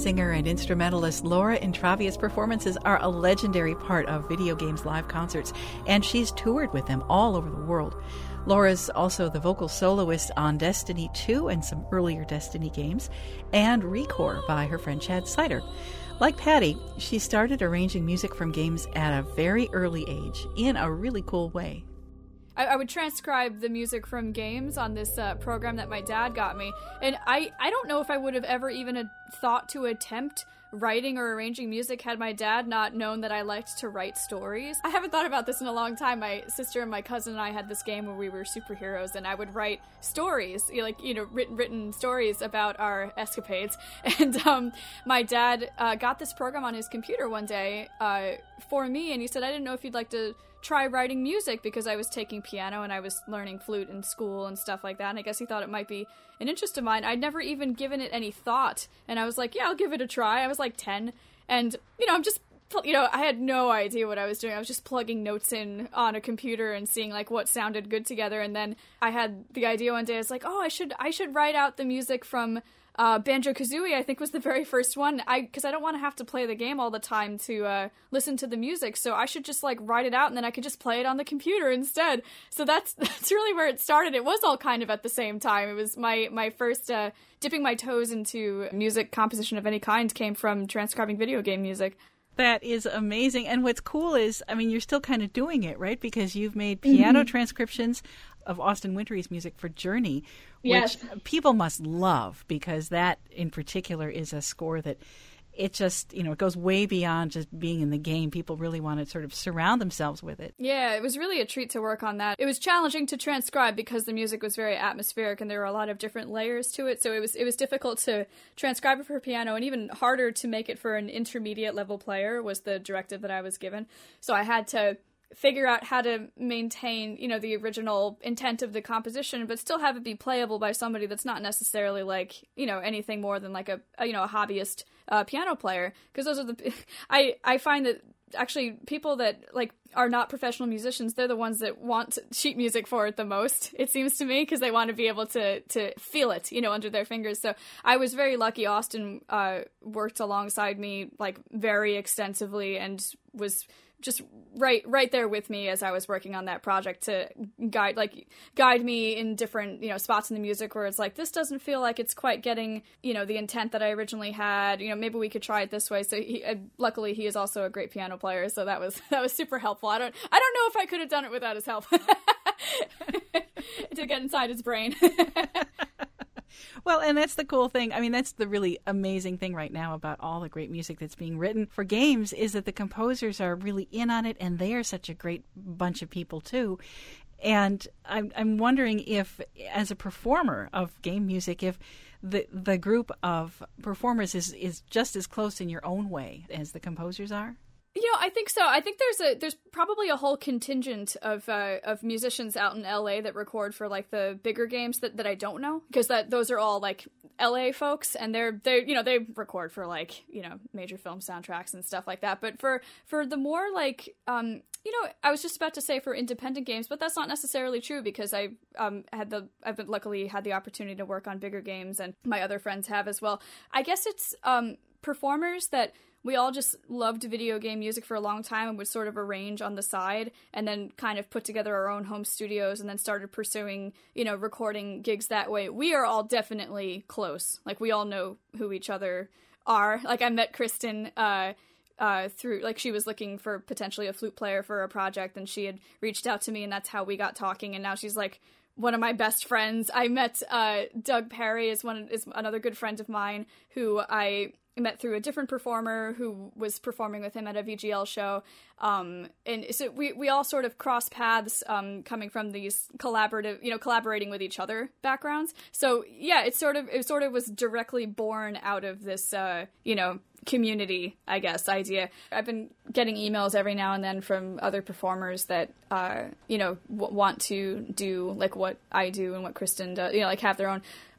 singer and instrumentalist Laura Intravia's performances are a legendary part of video games live concerts, and she's toured with them all over the world. Laura's also the vocal soloist on Destiny two and some earlier Destiny games, and Recore by her friend Chad Sider. Like Patty, she started arranging music from games at a very early age in a really cool way.
I, I would transcribe the music from games on this uh, program that my dad got me, and I, I don't know if I would have ever even uh, thought to attempt writing or arranging music had my dad not known that I liked to write stories. I haven't thought about this in a long time. My sister and my cousin and I had this game where we were superheroes, and I would write stories, you know, like, you know, written written stories about our escapades. And um, my dad uh, got this program on his computer one day uh, for me, and he said, I didn't know if you'd like to try writing music, because I was taking piano and I was learning flute in school and stuff like that, and I guess he thought it might be an interest of mine. I'd never even given it any thought, and I was like, yeah, I'll give it a try. I was like ten, and, you know, I'm just, you know, I had no idea what I was doing. I was just plugging notes in on a computer and seeing, like, what sounded good together, and then I had the idea one day. I was like, oh, I should, I should write out the music from Uh, Banjo-Kazooie, I think, was the very first one, I because I don't want to have to play the game all the time to uh, listen to the music, so I should just, like, write it out, and then I could just play it on the computer instead. So that's that's really where it started. It was all kind of at the same time. It was my, my first uh, dipping my toes into music composition of any kind came from transcribing video game music.
That is amazing. And what's cool is, I mean, you're still kind of doing it, right? Because you've made piano mm-hmm. transcriptions of Austin Wintory's music for Journey, which yes. people must love, because that in particular is a score that it just, you know, it goes way beyond just being in the game. People really want to sort of surround themselves with it.
Yeah, it was really a treat to work on that. It was challenging to transcribe because the music was very atmospheric and there were a lot of different layers to it. So it was it was difficult to transcribe it for piano, and even harder to make it for an intermediate level player was the directive that I was given. So I had to figure out how to maintain, you know, the original intent of the composition, but still have it be playable by somebody that's not necessarily like, you know, anything more than like a, a you know, a hobbyist uh, piano player. Because those are the, I, I find that actually people that like are not professional musicians, they're the ones that want sheet music for it the most, it seems to me, because they want to be able to, to feel it, you know, under their fingers. So I was very lucky. Austin uh, worked alongside me like very extensively and was just right right there with me as I was working on that project to guide like guide me in different, you know, spots in the music where it's like, this doesn't feel like it's quite getting, you know, the intent that I originally had, you know, maybe we could try it this way. So he, uh, luckily he is also a great piano player, so that was that was super helpful. I don't I don't know if I could have done it without his help to get inside his brain.
Well, and that's the cool thing. I mean, that's the really amazing thing right now about all the great music that's being written for games, is that the composers are really in on it, and they are such a great bunch of people too. And I'm I'm wondering if, as a performer of game music, if the the group of performers is, is just as close in your own way as the composers are?
You know, I think so. I think there's a there's probably a whole contingent of uh, of musicians out in L A that record for like the bigger games that, that I don't know, because that those are all like L A folks, and they're they you know they record for like, you know, major film soundtracks and stuff like that. But for for the more like um you know, I was just about to say for independent games, but that's not necessarily true, because I um had the I've been luckily had the opportunity to work on bigger games, and my other friends have as well. I guess it's um performers that we all just loved video game music for a long time and would sort of arrange on the side, and then kind of put together our own home studios and then started pursuing, you know, recording gigs that way. We are all definitely close. Like, we all know who each other are. Like, I met Kristen uh, uh, through, like, she was looking for potentially a flute player for a project, and she had reached out to me, and that's how we got talking. And now she's like one of my best friends. I met uh, Doug Perry is one is another good friend of mine who I met through a different performer who was performing with him at a V G L show. Um, and so we, we all sort of cross paths, um, coming from these collaborative, you know, collaborating with each other backgrounds. So yeah, it sort of, it sort of was directly born out of this, uh, you know, community, I guess, idea. I've been getting emails every now and then from other performers that, uh, you know, w- want to do like what I do and what Kristen does, you know, like have their own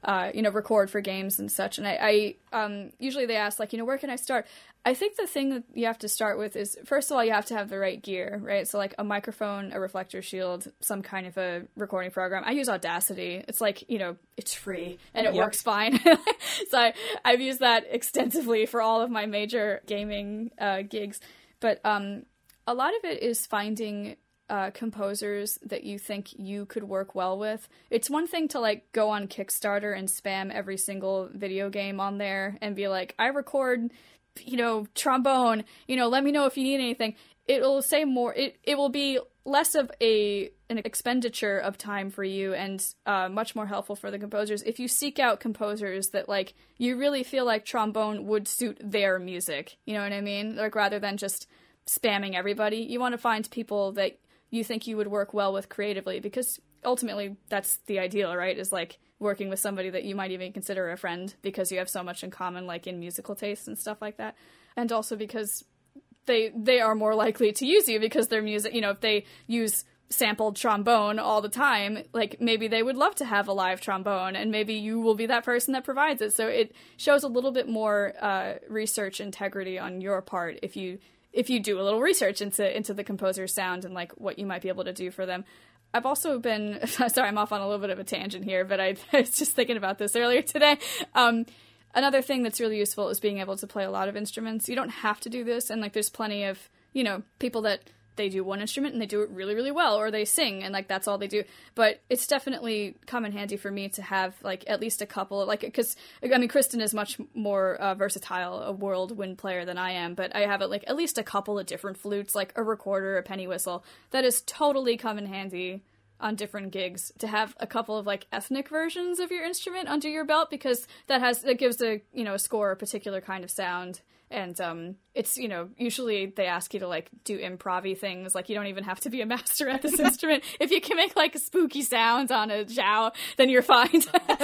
uh, you know, record for games and such. And I, I um, usually they ask, like, you know, where can I start? I think the thing that you have to start with is, first of all, you have to have the right gear, right? So, like, a microphone, a reflector shield, some kind of a recording program. I use Audacity. It's like, you know, it's free, and it yep. works fine. So I, I've used that extensively for all of my major gaming uh, gigs. But um, a lot of it is finding uh, composers that you think you could work well with. It's one thing to, like, go on Kickstarter and spam every single video game on there and be like, I record, you know, trombone, you know, let me know if you need anything. It'll say more, it, it will be less of a an expenditure of time for you and uh, much more helpful for the composers if you seek out composers that, like, you really feel like trombone would suit their music. You know what I mean? Like, rather than just spamming everybody, you want to find people that you think you would work well with creatively, because ultimately that's the ideal, right? Is like working with somebody that you might even consider a friend because you have so much in common, like in musical tastes and stuff like that. And also because they they are more likely to use you because their music, you know, if they use sampled trombone all the time, like maybe they would love to have a live trombone, and maybe you will be that person that provides it. So it shows a little bit more uh, research integrity on your part if you if you do a little research into into the composer's sound and like what you might be able to do for them. I've also been, sorry, I'm off on a little bit of a tangent here, but I, I was just thinking about this earlier today. Um, another thing that's really useful is being able to play a lot of instruments. You don't have to do this, and like there's plenty of, you know, people that they do one instrument and they do it really, really well, or they sing and like that's all they do. But it's definitely come in handy for me to have like at least a couple, like, because I mean Kristen is much more uh, versatile, a whirlwind player than I am, but I have it like at least a couple of different flutes, like a recorder, a penny whistle. That has totally come in handy on different gigs to have a couple of like ethnic versions of your instrument under your belt, because that has that gives a, you know, a score a particular kind of sound. And um, it's, you know, usually they ask you to, like, do improv-y things. Like, you don't even have to be a master at this instrument. If you can make, like, spooky sounds on a jiao, then you're fine.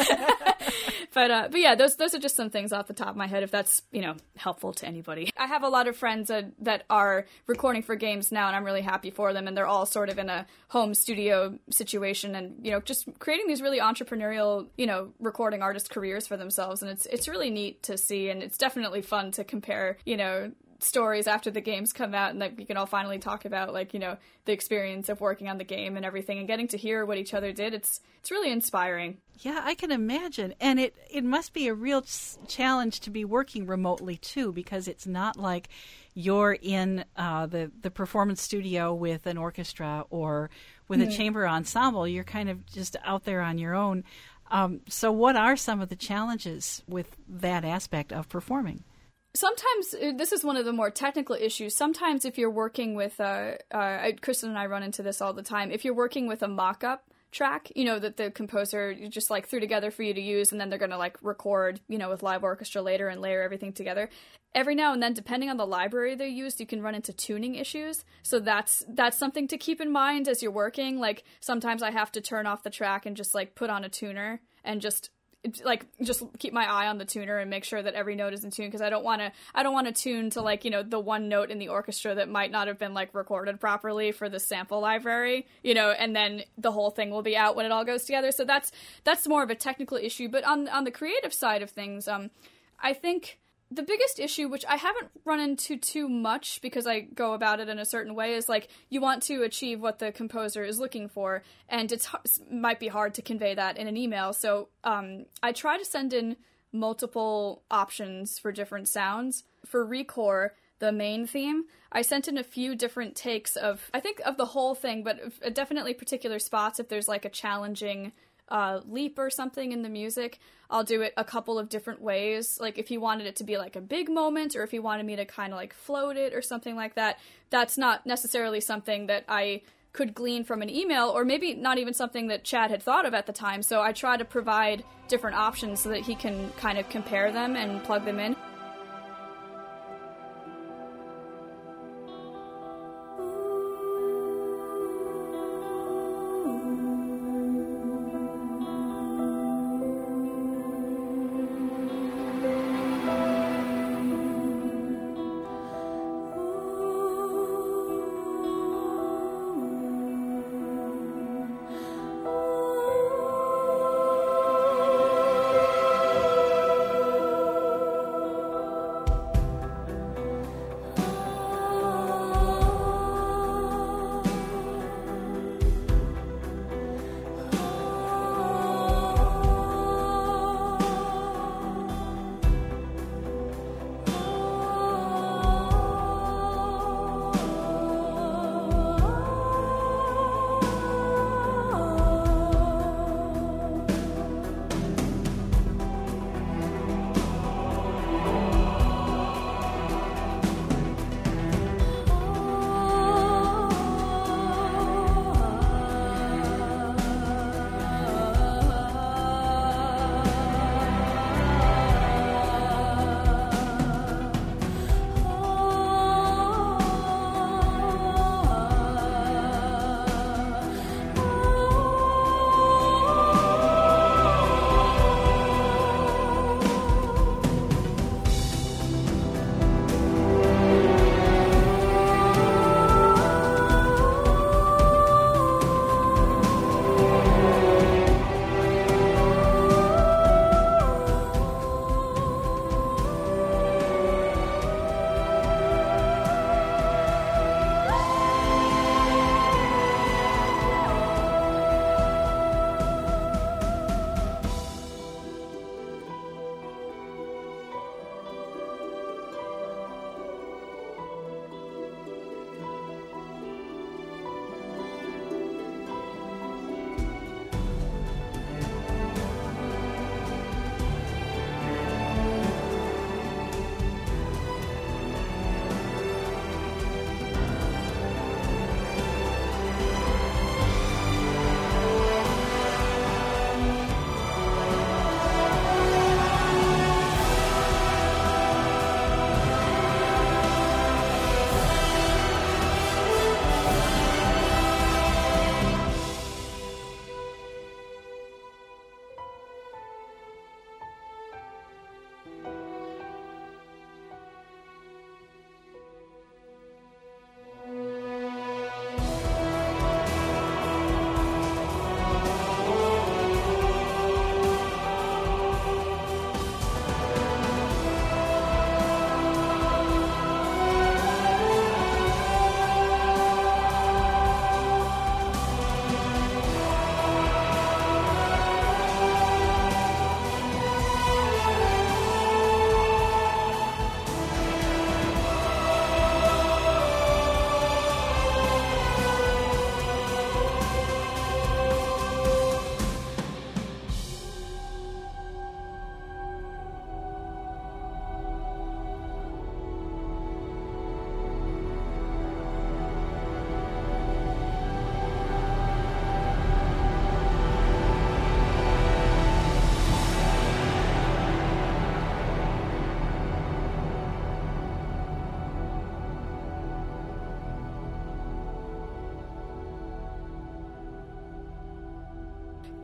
but, uh, but yeah, those those are just some things off the top of my head, if that's, you know, helpful to anybody. I have a lot of friends uh, that are recording for games now, and I'm really happy for them. And they're all sort of in a home studio situation and, you know, just creating these really entrepreneurial, you know, recording artist careers for themselves. And it's it's really neat to see, and it's definitely fun to compare, you know, stories after the games come out, and like we can all finally talk about, like, you know, the experience of working on the game and everything, and getting to hear what each other did. It's it's really inspiring.
Yeah, I can imagine. And it it must be a real challenge to be working remotely too, because it's not like you're in uh, the the performance studio with an orchestra or with mm-hmm. a chamber ensemble. You're kind of just out there on your own. Um, so what are some of the challenges with that aspect of performing?
Sometimes, this is one of the more technical issues, sometimes if you're working with, uh, uh, Kristen and I run into this all the time, if you're working with a mock-up track, you know, that the composer just, like, threw together for you to use, and then they're going to, like, record, you know, with live orchestra later and layer everything together. Every now and then, depending on the library they used, you can run into tuning issues, so that's that's something to keep in mind as you're working. Like, sometimes I have to turn off the track and just, like, put on a tuner and just like just keep my eye on the tuner and make sure that every note is in tune, because I don't want to I don't want to tune to, like, you know, the one note in the orchestra that might not have been, like, recorded properly for the sample library, you know, and then the whole thing will be out when it all goes together. So that's that's more of a technical issue. But on on the creative side of things, um I think the biggest issue, which I haven't run into too much because I go about it in a certain way, is, like, you want to achieve what the composer is looking for, and it's it might be hard to convey that in an email. So um, I try to send in multiple options for different sounds. For Recore, the main theme, I sent in a few different takes of, I think, of the whole thing, but definitely particular spots. If there's, like, a challenging Uh, leap or something in the music, I'll do it a couple of different ways. Like, if you wanted it to be like a big moment, or if you wanted me to kind of like float it or something like that, that's not necessarily something that I could glean from an email, or maybe not even something that Chad had thought of at the time. So I try to provide different options so that he can kind of compare them and plug them in.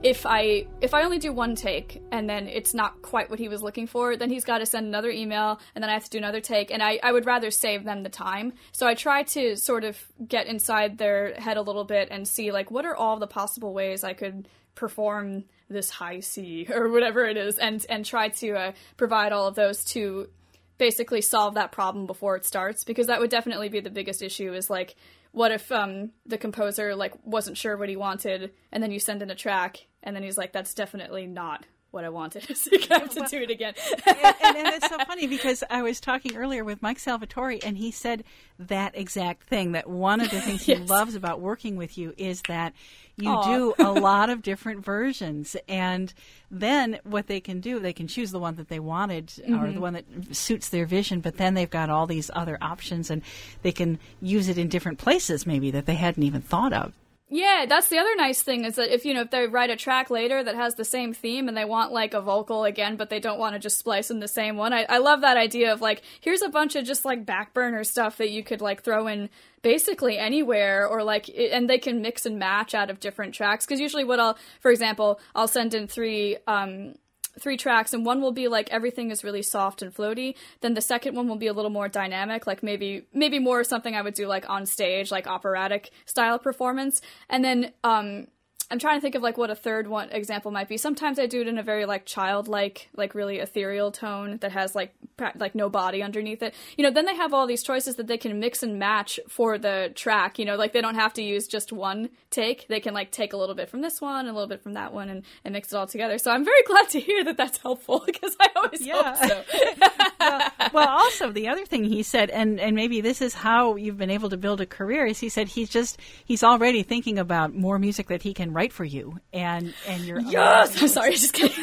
if I if I only do one take and then it's not quite what he was looking for, then he's got to send another email and then I have to do another take, and I, I would rather save them the time. So I try to sort of get inside their head a little bit and see, like, what are all the possible ways I could perform this high C or whatever it is, and, and try to uh, provide all of those to basically solve that problem before it starts, because that would definitely be the biggest issue is, like, what if um, the composer, like, wasn't sure what he wanted, and then you send in a track, and then he's like, that's definitely not what I wanted, so you have to well, do it again.
and, and, and it's so funny, because I was talking earlier with Mike Salvatore, and he said that exact thing, that one of the things yes. he loves about working with you is that you Aww. do a lot of different versions, and then what they can do, they can choose the one that they wanted, mm-hmm. or the one that suits their vision, but then they've got all these other options, and they can use it in different places maybe that they hadn't even thought of.
Yeah, that's the other nice thing is that if, you know, if they write a track later that has the same theme and they want, like, a vocal again, but they don't want to just splice in the same one. I, I love that idea of, like, here's a bunch of just, like, back burner stuff that you could, like, throw in basically anywhere, or, like, it, and they can mix and match out of different tracks. Because usually what I'll, for example, I'll send in three, um... three tracks, and one will be like everything is really soft and floaty, then the second one will be a little more dynamic, like maybe maybe more something I would do like on stage, like operatic style performance. And then um I'm trying to think of like what a third one example might be. Sometimes I do it in a very like childlike, like really ethereal tone that has like pra- like no body underneath it. You know, then they have all these choices that they can mix and match for the track. You know, like they don't have to use just one take. They can like take a little bit from this one and a little bit from that one and, and mix it all together. So I'm very glad to hear that that's helpful, because I always
yeah.
hope so.
well, well, also the other thing he said, and, and maybe this is how you've been able to build a career, is he said he's just he's already thinking about more music that he can write for you, and and you're
yes. I'm sorry, just kidding.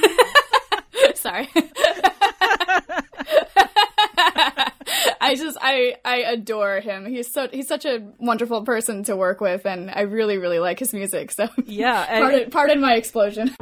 Sorry. I just I I adore him. He's so he's such a wonderful person to work with, and I really really like his music. So
yeah,
pardon, pardon my explosion.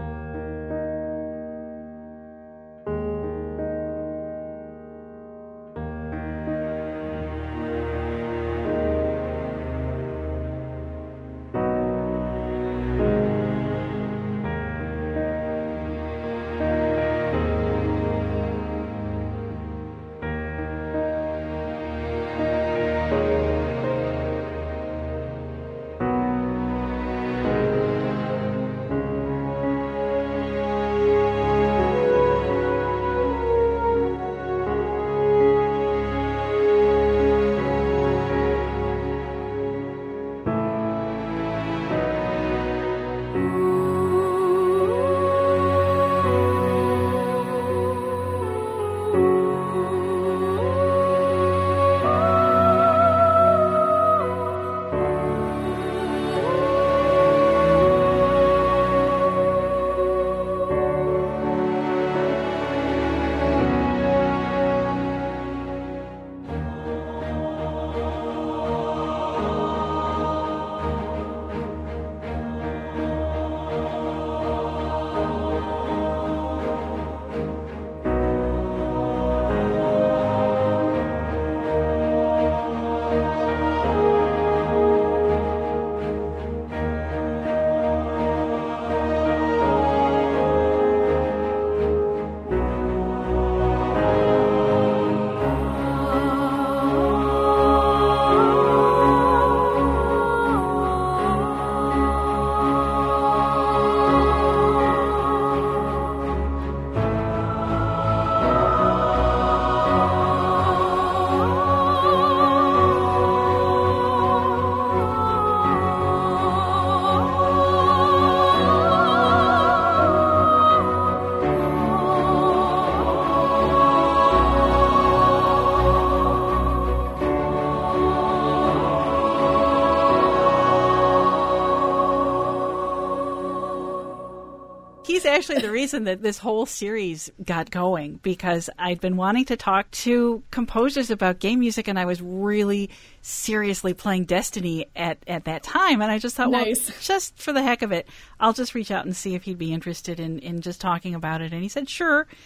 He's actually the reason that this whole series got going, because I'd been wanting to talk to composers about game music, and I was really seriously playing Destiny at, at that time. And I just thought,
nice.
well, just for the heck of it, I'll just reach out and see if he'd be interested in, in just talking about it. And he said, sure.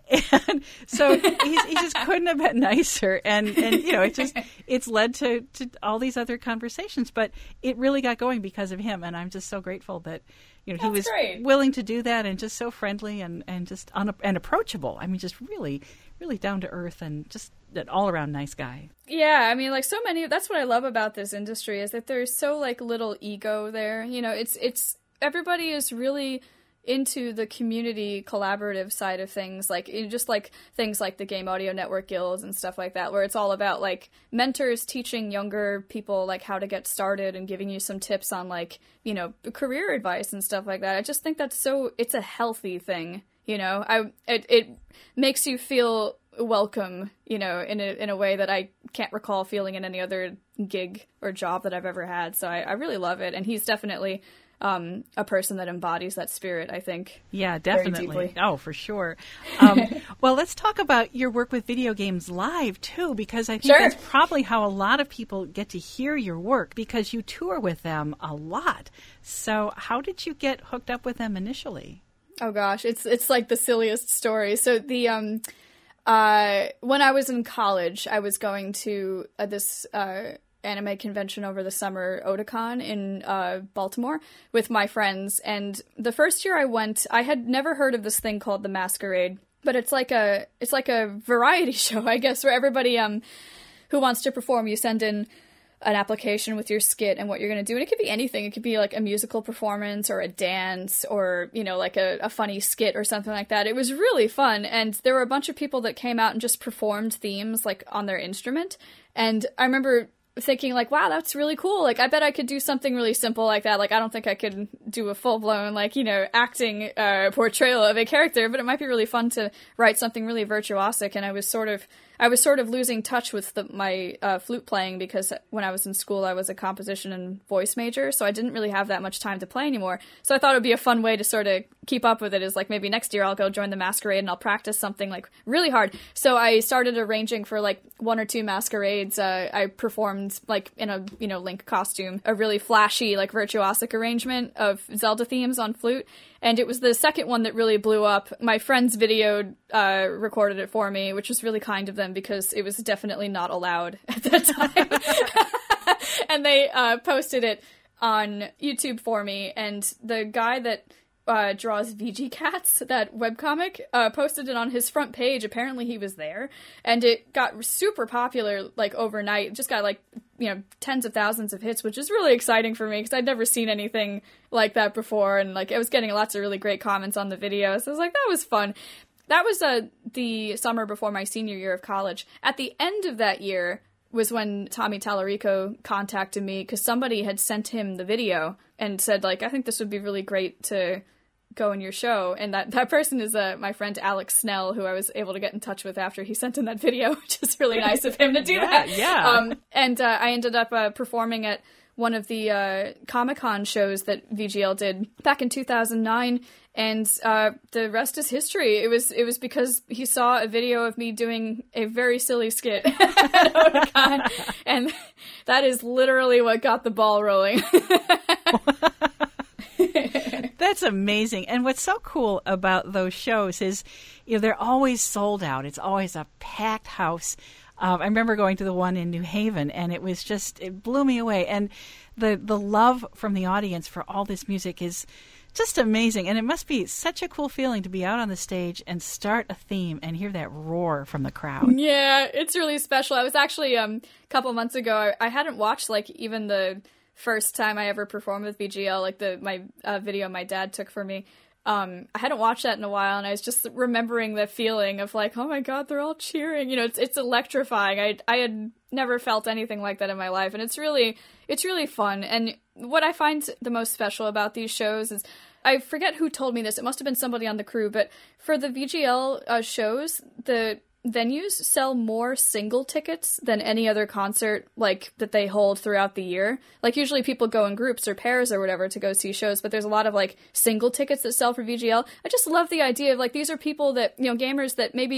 And so he, he just couldn't have been nicer. And, and you know, it just, it's led to, to all these other conversations. But it really got going because of him. And I'm just so grateful that, you know, he
That's
was
great.
willing to do that and just so friendly and, and just un, and approachable. I mean, just really, really down to earth and just an all around nice guy.
Yeah, I mean, like so many, that's what I love about this industry is that there's so like little ego there. You know, it's, it's, everybody is really into the community collaborative side of things, like you know, just like things like the Game Audio Network guilds and stuff like that, where it's all about like mentors teaching younger people like how to get started and giving you some tips on like, you know, career advice and stuff like that. I just think that's so, it's a healthy thing, you know. I it, it makes you feel welcome, you know, in a in a way that I can't recall feeling in any other gig or job that I've ever had. So I, I really love it, and he's definitely Um, a person that embodies that spirit, I think.
Yeah, definitely.
Very deeply.
Oh, for sure. Um, well, let's talk about your work with Video Games Live, too, because I think
Sure.
that's probably how a lot of people get to hear your work, because you tour with them a lot. So how did you get hooked up with them initially?
Oh gosh, it's it's like the silliest story. So the um, uh, when I was in college, I was going to uh, this uh. anime convention over the summer, Otakon in uh, Baltimore, with my friends. And the first year I went, I had never heard of this thing called the Masquerade, but it's like a it's like a variety show, I guess, where everybody um who wants to perform, you send in an application with your skit and what you're going to do. And it could be anything. It could be like a musical performance or a dance or, you know, like a, a funny skit or something like that. It was really fun. And there were a bunch of people that came out and just performed themes like on their instrument. And I remember thinking like, wow, that's really cool. Like, I bet I could do something really simple like that. Like, I don't think I could do a full-blown, like, you know, acting uh, portrayal of a character, but it might be really fun to write something really virtuosic. And I was sort of, I was sort of losing touch with the, my uh, flute playing, because when I was in school, I was a composition and voice major, so I didn't really have that much time to play anymore. So I thought it would be a fun way to sort of keep up with it, is like maybe next year I'll go join the Masquerade and I'll practice something like really hard. So I started arranging for like one or two masquerades. Uh, I performed like in a, you know, Link costume, a really flashy, like virtuosic arrangement of Zelda themes on flute. And it was the second one that really blew up. My friends videoed, uh, recorded it for me, which was really kind of them because it was definitely not allowed at that time. And they uh, posted it on YouTube for me. And the guy that uh, draws V G Cats, that webcomic, uh, posted it on his front page. Apparently he was there. And it got super popular, like, overnight. It just got, like, you know, tens of thousands of hits, which is really exciting for me because I'd never seen anything like that before. And, like, I was getting lots of really great comments on the video. So I was like, that was fun. That was uh, the summer before my senior year of college. At the end of that year was when Tommy Tallarico contacted me because somebody had sent him the video and said, like, I think this would be really great to go in your show. And that, that person is uh, my friend Alex Snell, who I was able to get in touch with after he sent in that video, which is really nice of him to do
yeah,
that.
Yeah.
Um, and uh, I ended up uh, performing at one of the uh, Comic-Con shows that V G L did back in two thousand nine, and uh, the rest is history. It was it was because he saw a video of me doing a very silly skit at Otakon, and that is literally what got the ball rolling.
That's amazing. And what's so cool about those shows is, you know, they're always sold out. It's always a packed house. Um, I remember going to the one in New Haven, and it was just, it blew me away. And the, the love from the audience for all this music is just amazing. And it must be such a cool feeling to be out on the stage and start a theme and hear that roar from the crowd.
Yeah, it's really special. I was actually, um, a couple months ago, I, I hadn't watched, like, even the first time I ever performed with V G L, like the my uh, video my dad took for me. Um, I hadn't watched that in a while, and I was just remembering the feeling of like, oh my god, they're all cheering. You know, it's it's electrifying. I I had never felt anything like that in my life, and it's really it's really fun. And what I find the most special about these shows is, I forget who told me this. It must have been somebody on the crew, but for the V G L uh, shows, the venues sell more single tickets than any other concert, like, that they hold throughout the year. Like, usually people go in groups or pairs or whatever to go see shows, but there's a lot of, like, single tickets that sell for V G L. I just love the idea of, like, these are people that, you know, gamers that maybe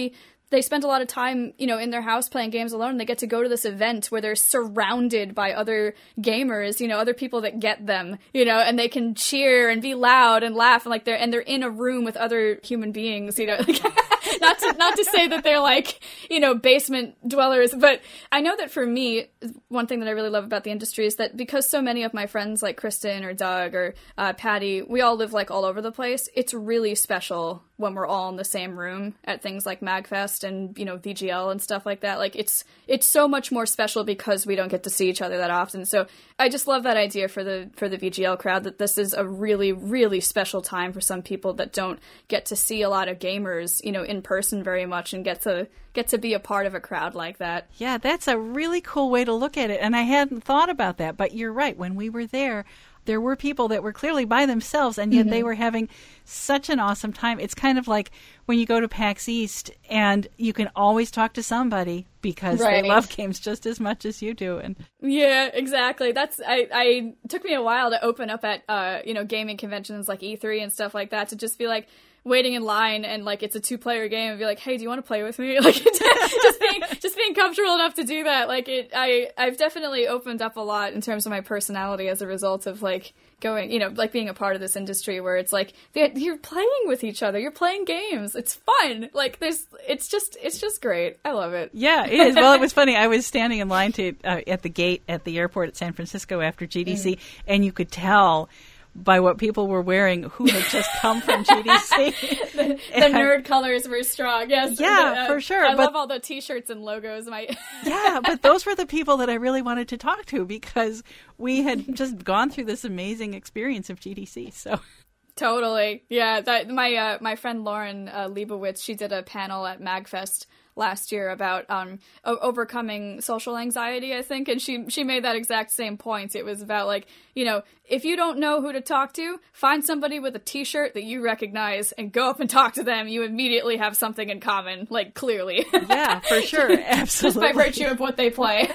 they spend a lot of time, you know, in their house playing games alone. They get to go to this event where they're surrounded by other gamers, you know, other people that get them, you know, and they can cheer and be loud and laugh and like they're and they're in a room with other human beings, you know. Like, not to not to say that they're like, you know, basement dwellers, but I know that for me, one thing that I really love about the industry is that because so many of my friends like Kristen or Doug or uh, Patty, we all live like all over the place. It's really special when we're all in the same room at things like MagFest and, you know, V G L and stuff like that. Like it's it's so much more special because we don't get to see each other that often. So I just love that idea for the for the V G L crowd, that this is a really, really special time for some people that don't get to see a lot of gamers, you know, in person very much and get to get to be a part of a crowd like that.
Yeah, that's a really cool way to look at it. And I hadn't thought about that, but you're right. When we were there, there were people that were clearly by themselves, and yet mm-hmm. they were having such an awesome time. It's kind of like when you go to PAX East, and you can always talk to somebody because right. they love games just as much as you do. And
yeah, exactly. That's I. I it took me a while to open up at uh, you know, gaming conventions like E three and stuff like that, to just be like waiting in line and like it's a two-player game and be like, hey, do you want to play with me? Like just being just being comfortable enough to do that. Like it, I I've definitely opened up a lot in terms of my personality as a result of like going, you know, like being a part of this industry where it's like you're playing with each other, you're playing games, it's fun. Like there's, it's just it's just great. I love it.
Yeah, it is. Well, it was funny. I was standing in line to uh, at the gate at the airport at San Francisco after G D C, mm. and you could tell by what people were wearing who had just come from G D C.
the, the nerd colors were strong, yes.
Yeah,
the, uh,
for sure.
I
but,
love all the T-shirts and logos. My
yeah, but those were the people that I really wanted to talk to because we had just gone through this amazing experience of G D C. So
totally, yeah. That my uh, my friend Lauren uh, Leibowitz, she did a panel at MagFest last year about um o- overcoming social anxiety, I think, and she she made that exact same point. It was about like, you know, if you don't know who to talk to, find somebody with a T-shirt that you recognize and go up and talk to them. You immediately have something in common, like clearly.
Yeah, for sure, absolutely.
Just by virtue of what they play.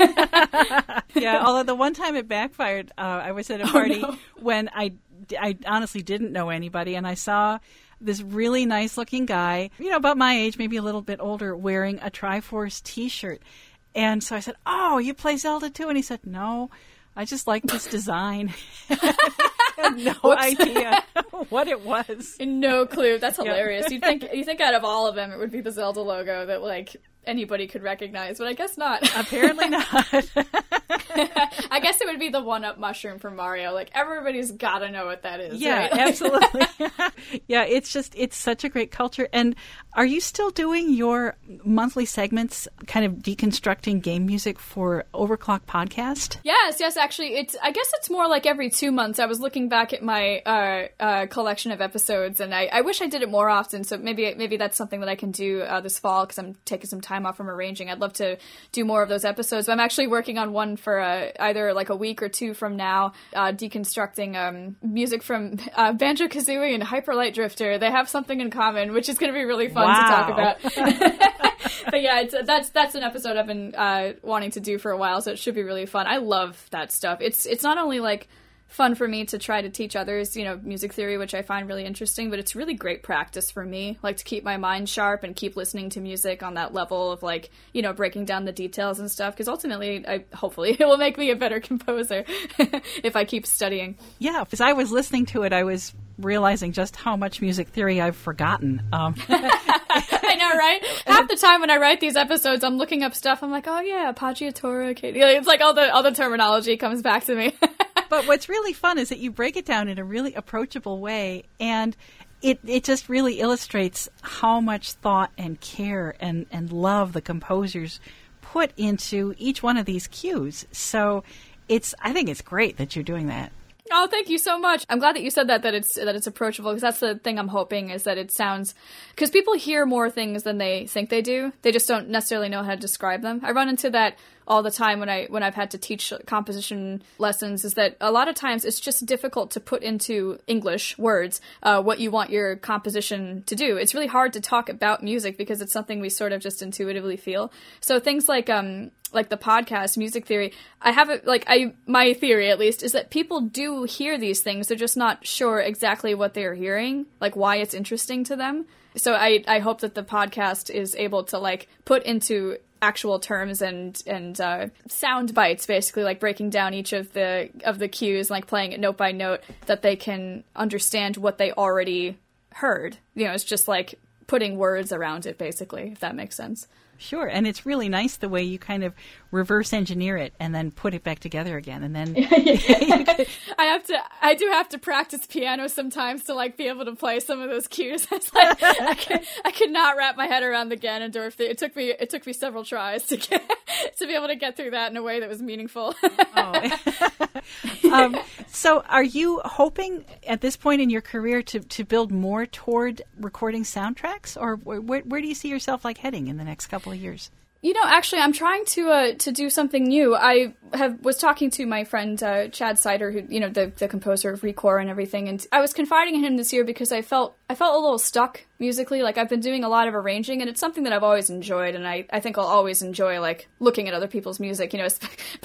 Yeah, although the one time it backfired, uh, I was at a party
oh, no.
when I I honestly didn't know anybody, and I saw this really nice-looking guy, you know, about my age, maybe a little bit older, wearing a Triforce T-shirt. And so I said, oh, you play Zelda too? And he said, no, I just like this design. I had no Whoops. idea what it was.
No clue. That's hilarious. Yeah. You'd think, you think out of all of them, it would be the Zelda logo that, like, anybody could recognize, but I guess not.
Apparently not.
I guess it would be the one-up mushroom from Mario. Like, everybody's got to know what that is.
Yeah,
right?
Absolutely. Yeah, it's just, it's such a great culture. And are you still doing your monthly segments, kind of deconstructing game music for Overclock Podcast?
Yes, yes, actually. It's, I guess it's more like every two months. I was looking back at my uh, uh, collection of episodes, and I, I wish I did it more often, so maybe maybe that's something that I can do uh, this fall, because I'm taking some time off from arranging. I'd love to do more of those episodes. But I'm actually working on one for uh, either like a week or two from now, uh, deconstructing um, music from uh, Banjo-Kazooie and Hyper Light Drifter. They have something in common, which is going to be really fun
wow.
to talk about. But yeah, it's, that's that's an episode I've been uh, wanting to do for a while, so it should be really fun. I love that stuff. It's it's not only like fun for me to try to teach others, you know, music theory, which I find really interesting, but it's really great practice for me, like to keep my mind sharp and keep listening to music on that level of like, you know, breaking down the details and stuff, because ultimately, I hopefully it will make me a better composer if I keep studying.
Yeah, as I was listening to it, I was realizing just how much music theory I've forgotten. Um.
I know, right? Half the time when I write these episodes, I'm looking up stuff. I'm like, oh yeah, Appoggiatura, Katie. It's like all the all the terminology comes back to me.
But what's really fun is that you break it down in a really approachable way, and it it just really illustrates how much thought and care and, and love the composers put into each one of these cues. So it's I think it's great that you're doing that.
Oh, thank you so much. I'm glad that you said that, that it's that it's approachable, because that's the thing I'm hoping, is that it sounds... Because people hear more things than they think they do. They just don't necessarily know how to describe them. I run into that all the time when, I, when I've had to teach composition lessons, is that a lot of times it's just difficult to put into English words uh, what you want your composition to do. It's really hard to talk about music because it's something we sort of just intuitively feel. So things like... um. like the podcast Music Theory, I have it like I my theory at least is that people do hear these things, they're just not sure exactly what they're hearing, like why it's interesting to them. So I, I hope that the podcast is able to like put into actual terms and and uh, sound bites, basically, like breaking down each of the of the cues, like playing it note by note, that they can understand what they already heard. You know, it's just like putting words around it, basically, if that makes sense.
Sure, and it's really nice the way you kind of reverse engineer it and then put it back together again, and then
I have to, I do have to practice piano sometimes to like be able to play some of those cues. It's like I could, I could not wrap my head around the Ganondorf thing. It took me, it took me several tries to get to be able to get through that in a way that was meaningful.
Oh. um, so, are you hoping at this point in your career to to build more toward recording soundtracks, or where where do you see yourself like heading in the next couple of years?
You know, actually, I'm trying to uh, to do something new. I have was talking to my friend uh, Chad Sider, who you know the the composer of Recore and everything, and I was confiding in him this year because I felt I felt a little stuck musically. Like I've been doing a lot of arranging, and it's something that I've always enjoyed, and I, I think I'll always enjoy like looking at other people's music. You know,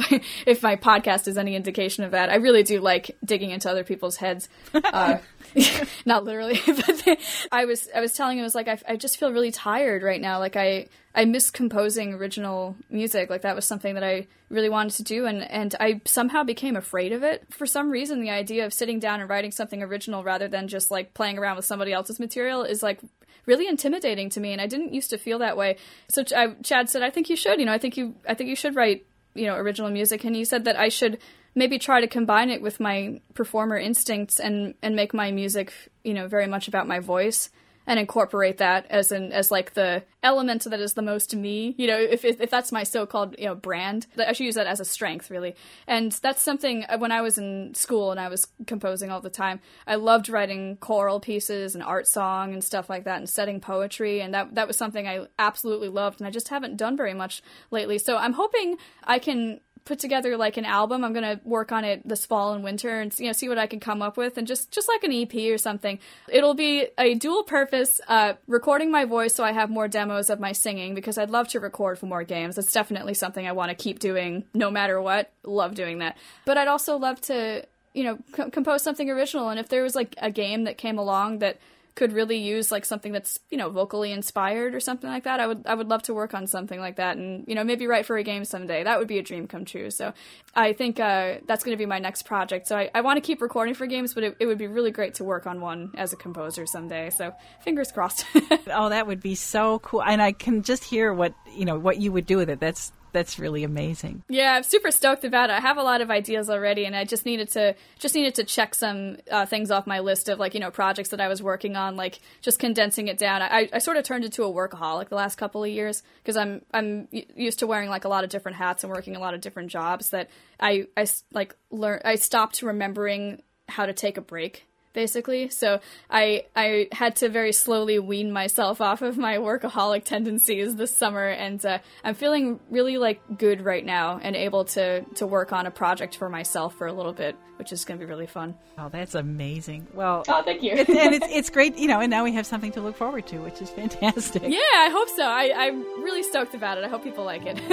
if my podcast is any indication of that, I really do like digging into other people's heads. Uh, not literally, but I was I was telling him, I was like, I, I just feel really tired right now. Like I. I miss composing original music. Like that was something that I really wanted to do, and, and I somehow became afraid of it. For some reason, the idea of sitting down and writing something original rather than just like playing around with somebody else's material is like really intimidating to me, and I didn't used to feel that way. So Ch- I, Chad said, I think you should, you know, I think you I think you should write, you know, original music, and he said that I should maybe try to combine it with my performer instincts and, and make my music, you know, very much about my voice. And incorporate that as an as like the element that is the most me, you know, if if, if that's my so-called you know brand, I should use that as a strength, really. And that's something when I was in school and I was composing all the time. I loved writing choral pieces and art song and stuff like that, and setting poetry, and that that was something I absolutely loved, and I just haven't done very much lately. So I'm hoping I can put together like an album. I'm going to work on it this fall and winter and you know see what I can come up with, and just just like an E P or something. It'll be a dual purpose, uh, recording my voice so I have more demos of my singing, because I'd love to record for more games. It's definitely something I want to keep doing no matter what. Love doing that. But I'd also love to, you know, c- compose something original, and if there was like a game that came along that could really use like something that's, you know, vocally inspired or something like that, I would I would love to work on something like that, and, you know, maybe write for a game someday. That would be a dream come true. So I think uh, that's going to be my next project. So I, I want to keep recording for games, but it, it would be really great to work on one as a composer someday. So fingers crossed.
Oh, that would be so cool. And I can just hear what, you know, what you would do with it. That's That's really amazing.
Yeah, I'm super stoked about it. I have a lot of ideas already, and I just needed to just needed to check some uh, things off my list of like you know projects that I was working on, like just condensing it down. I, I sort of turned into a workaholic the last couple of years because I'm I'm used to wearing like a lot of different hats and working a lot of different jobs that I I like learn I stopped remembering how to take a break, basically. So I I had to very slowly wean myself off of my workaholic tendencies this summer, and uh, I'm feeling really like good right now and able to to work on a project for myself for a little bit, which is going to be really fun.
Oh, that's amazing. Well,
oh, thank you.
it's, and it's it's great, you know, and now we have something to look forward to, which is fantastic.
Yeah, I hope so. I, I'm really stoked about it. I hope people like it.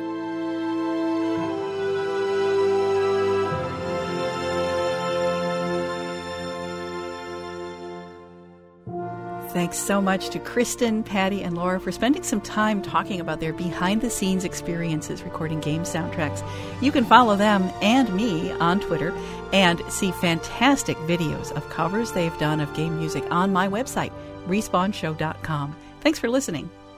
Thanks so much to Kristen, Patty, and Laura for spending some time talking about their behind-the-scenes experiences recording game soundtracks. You can follow them and me on Twitter and see fantastic videos of covers they've done of game music on my website, respawn show dot com. Thanks for listening.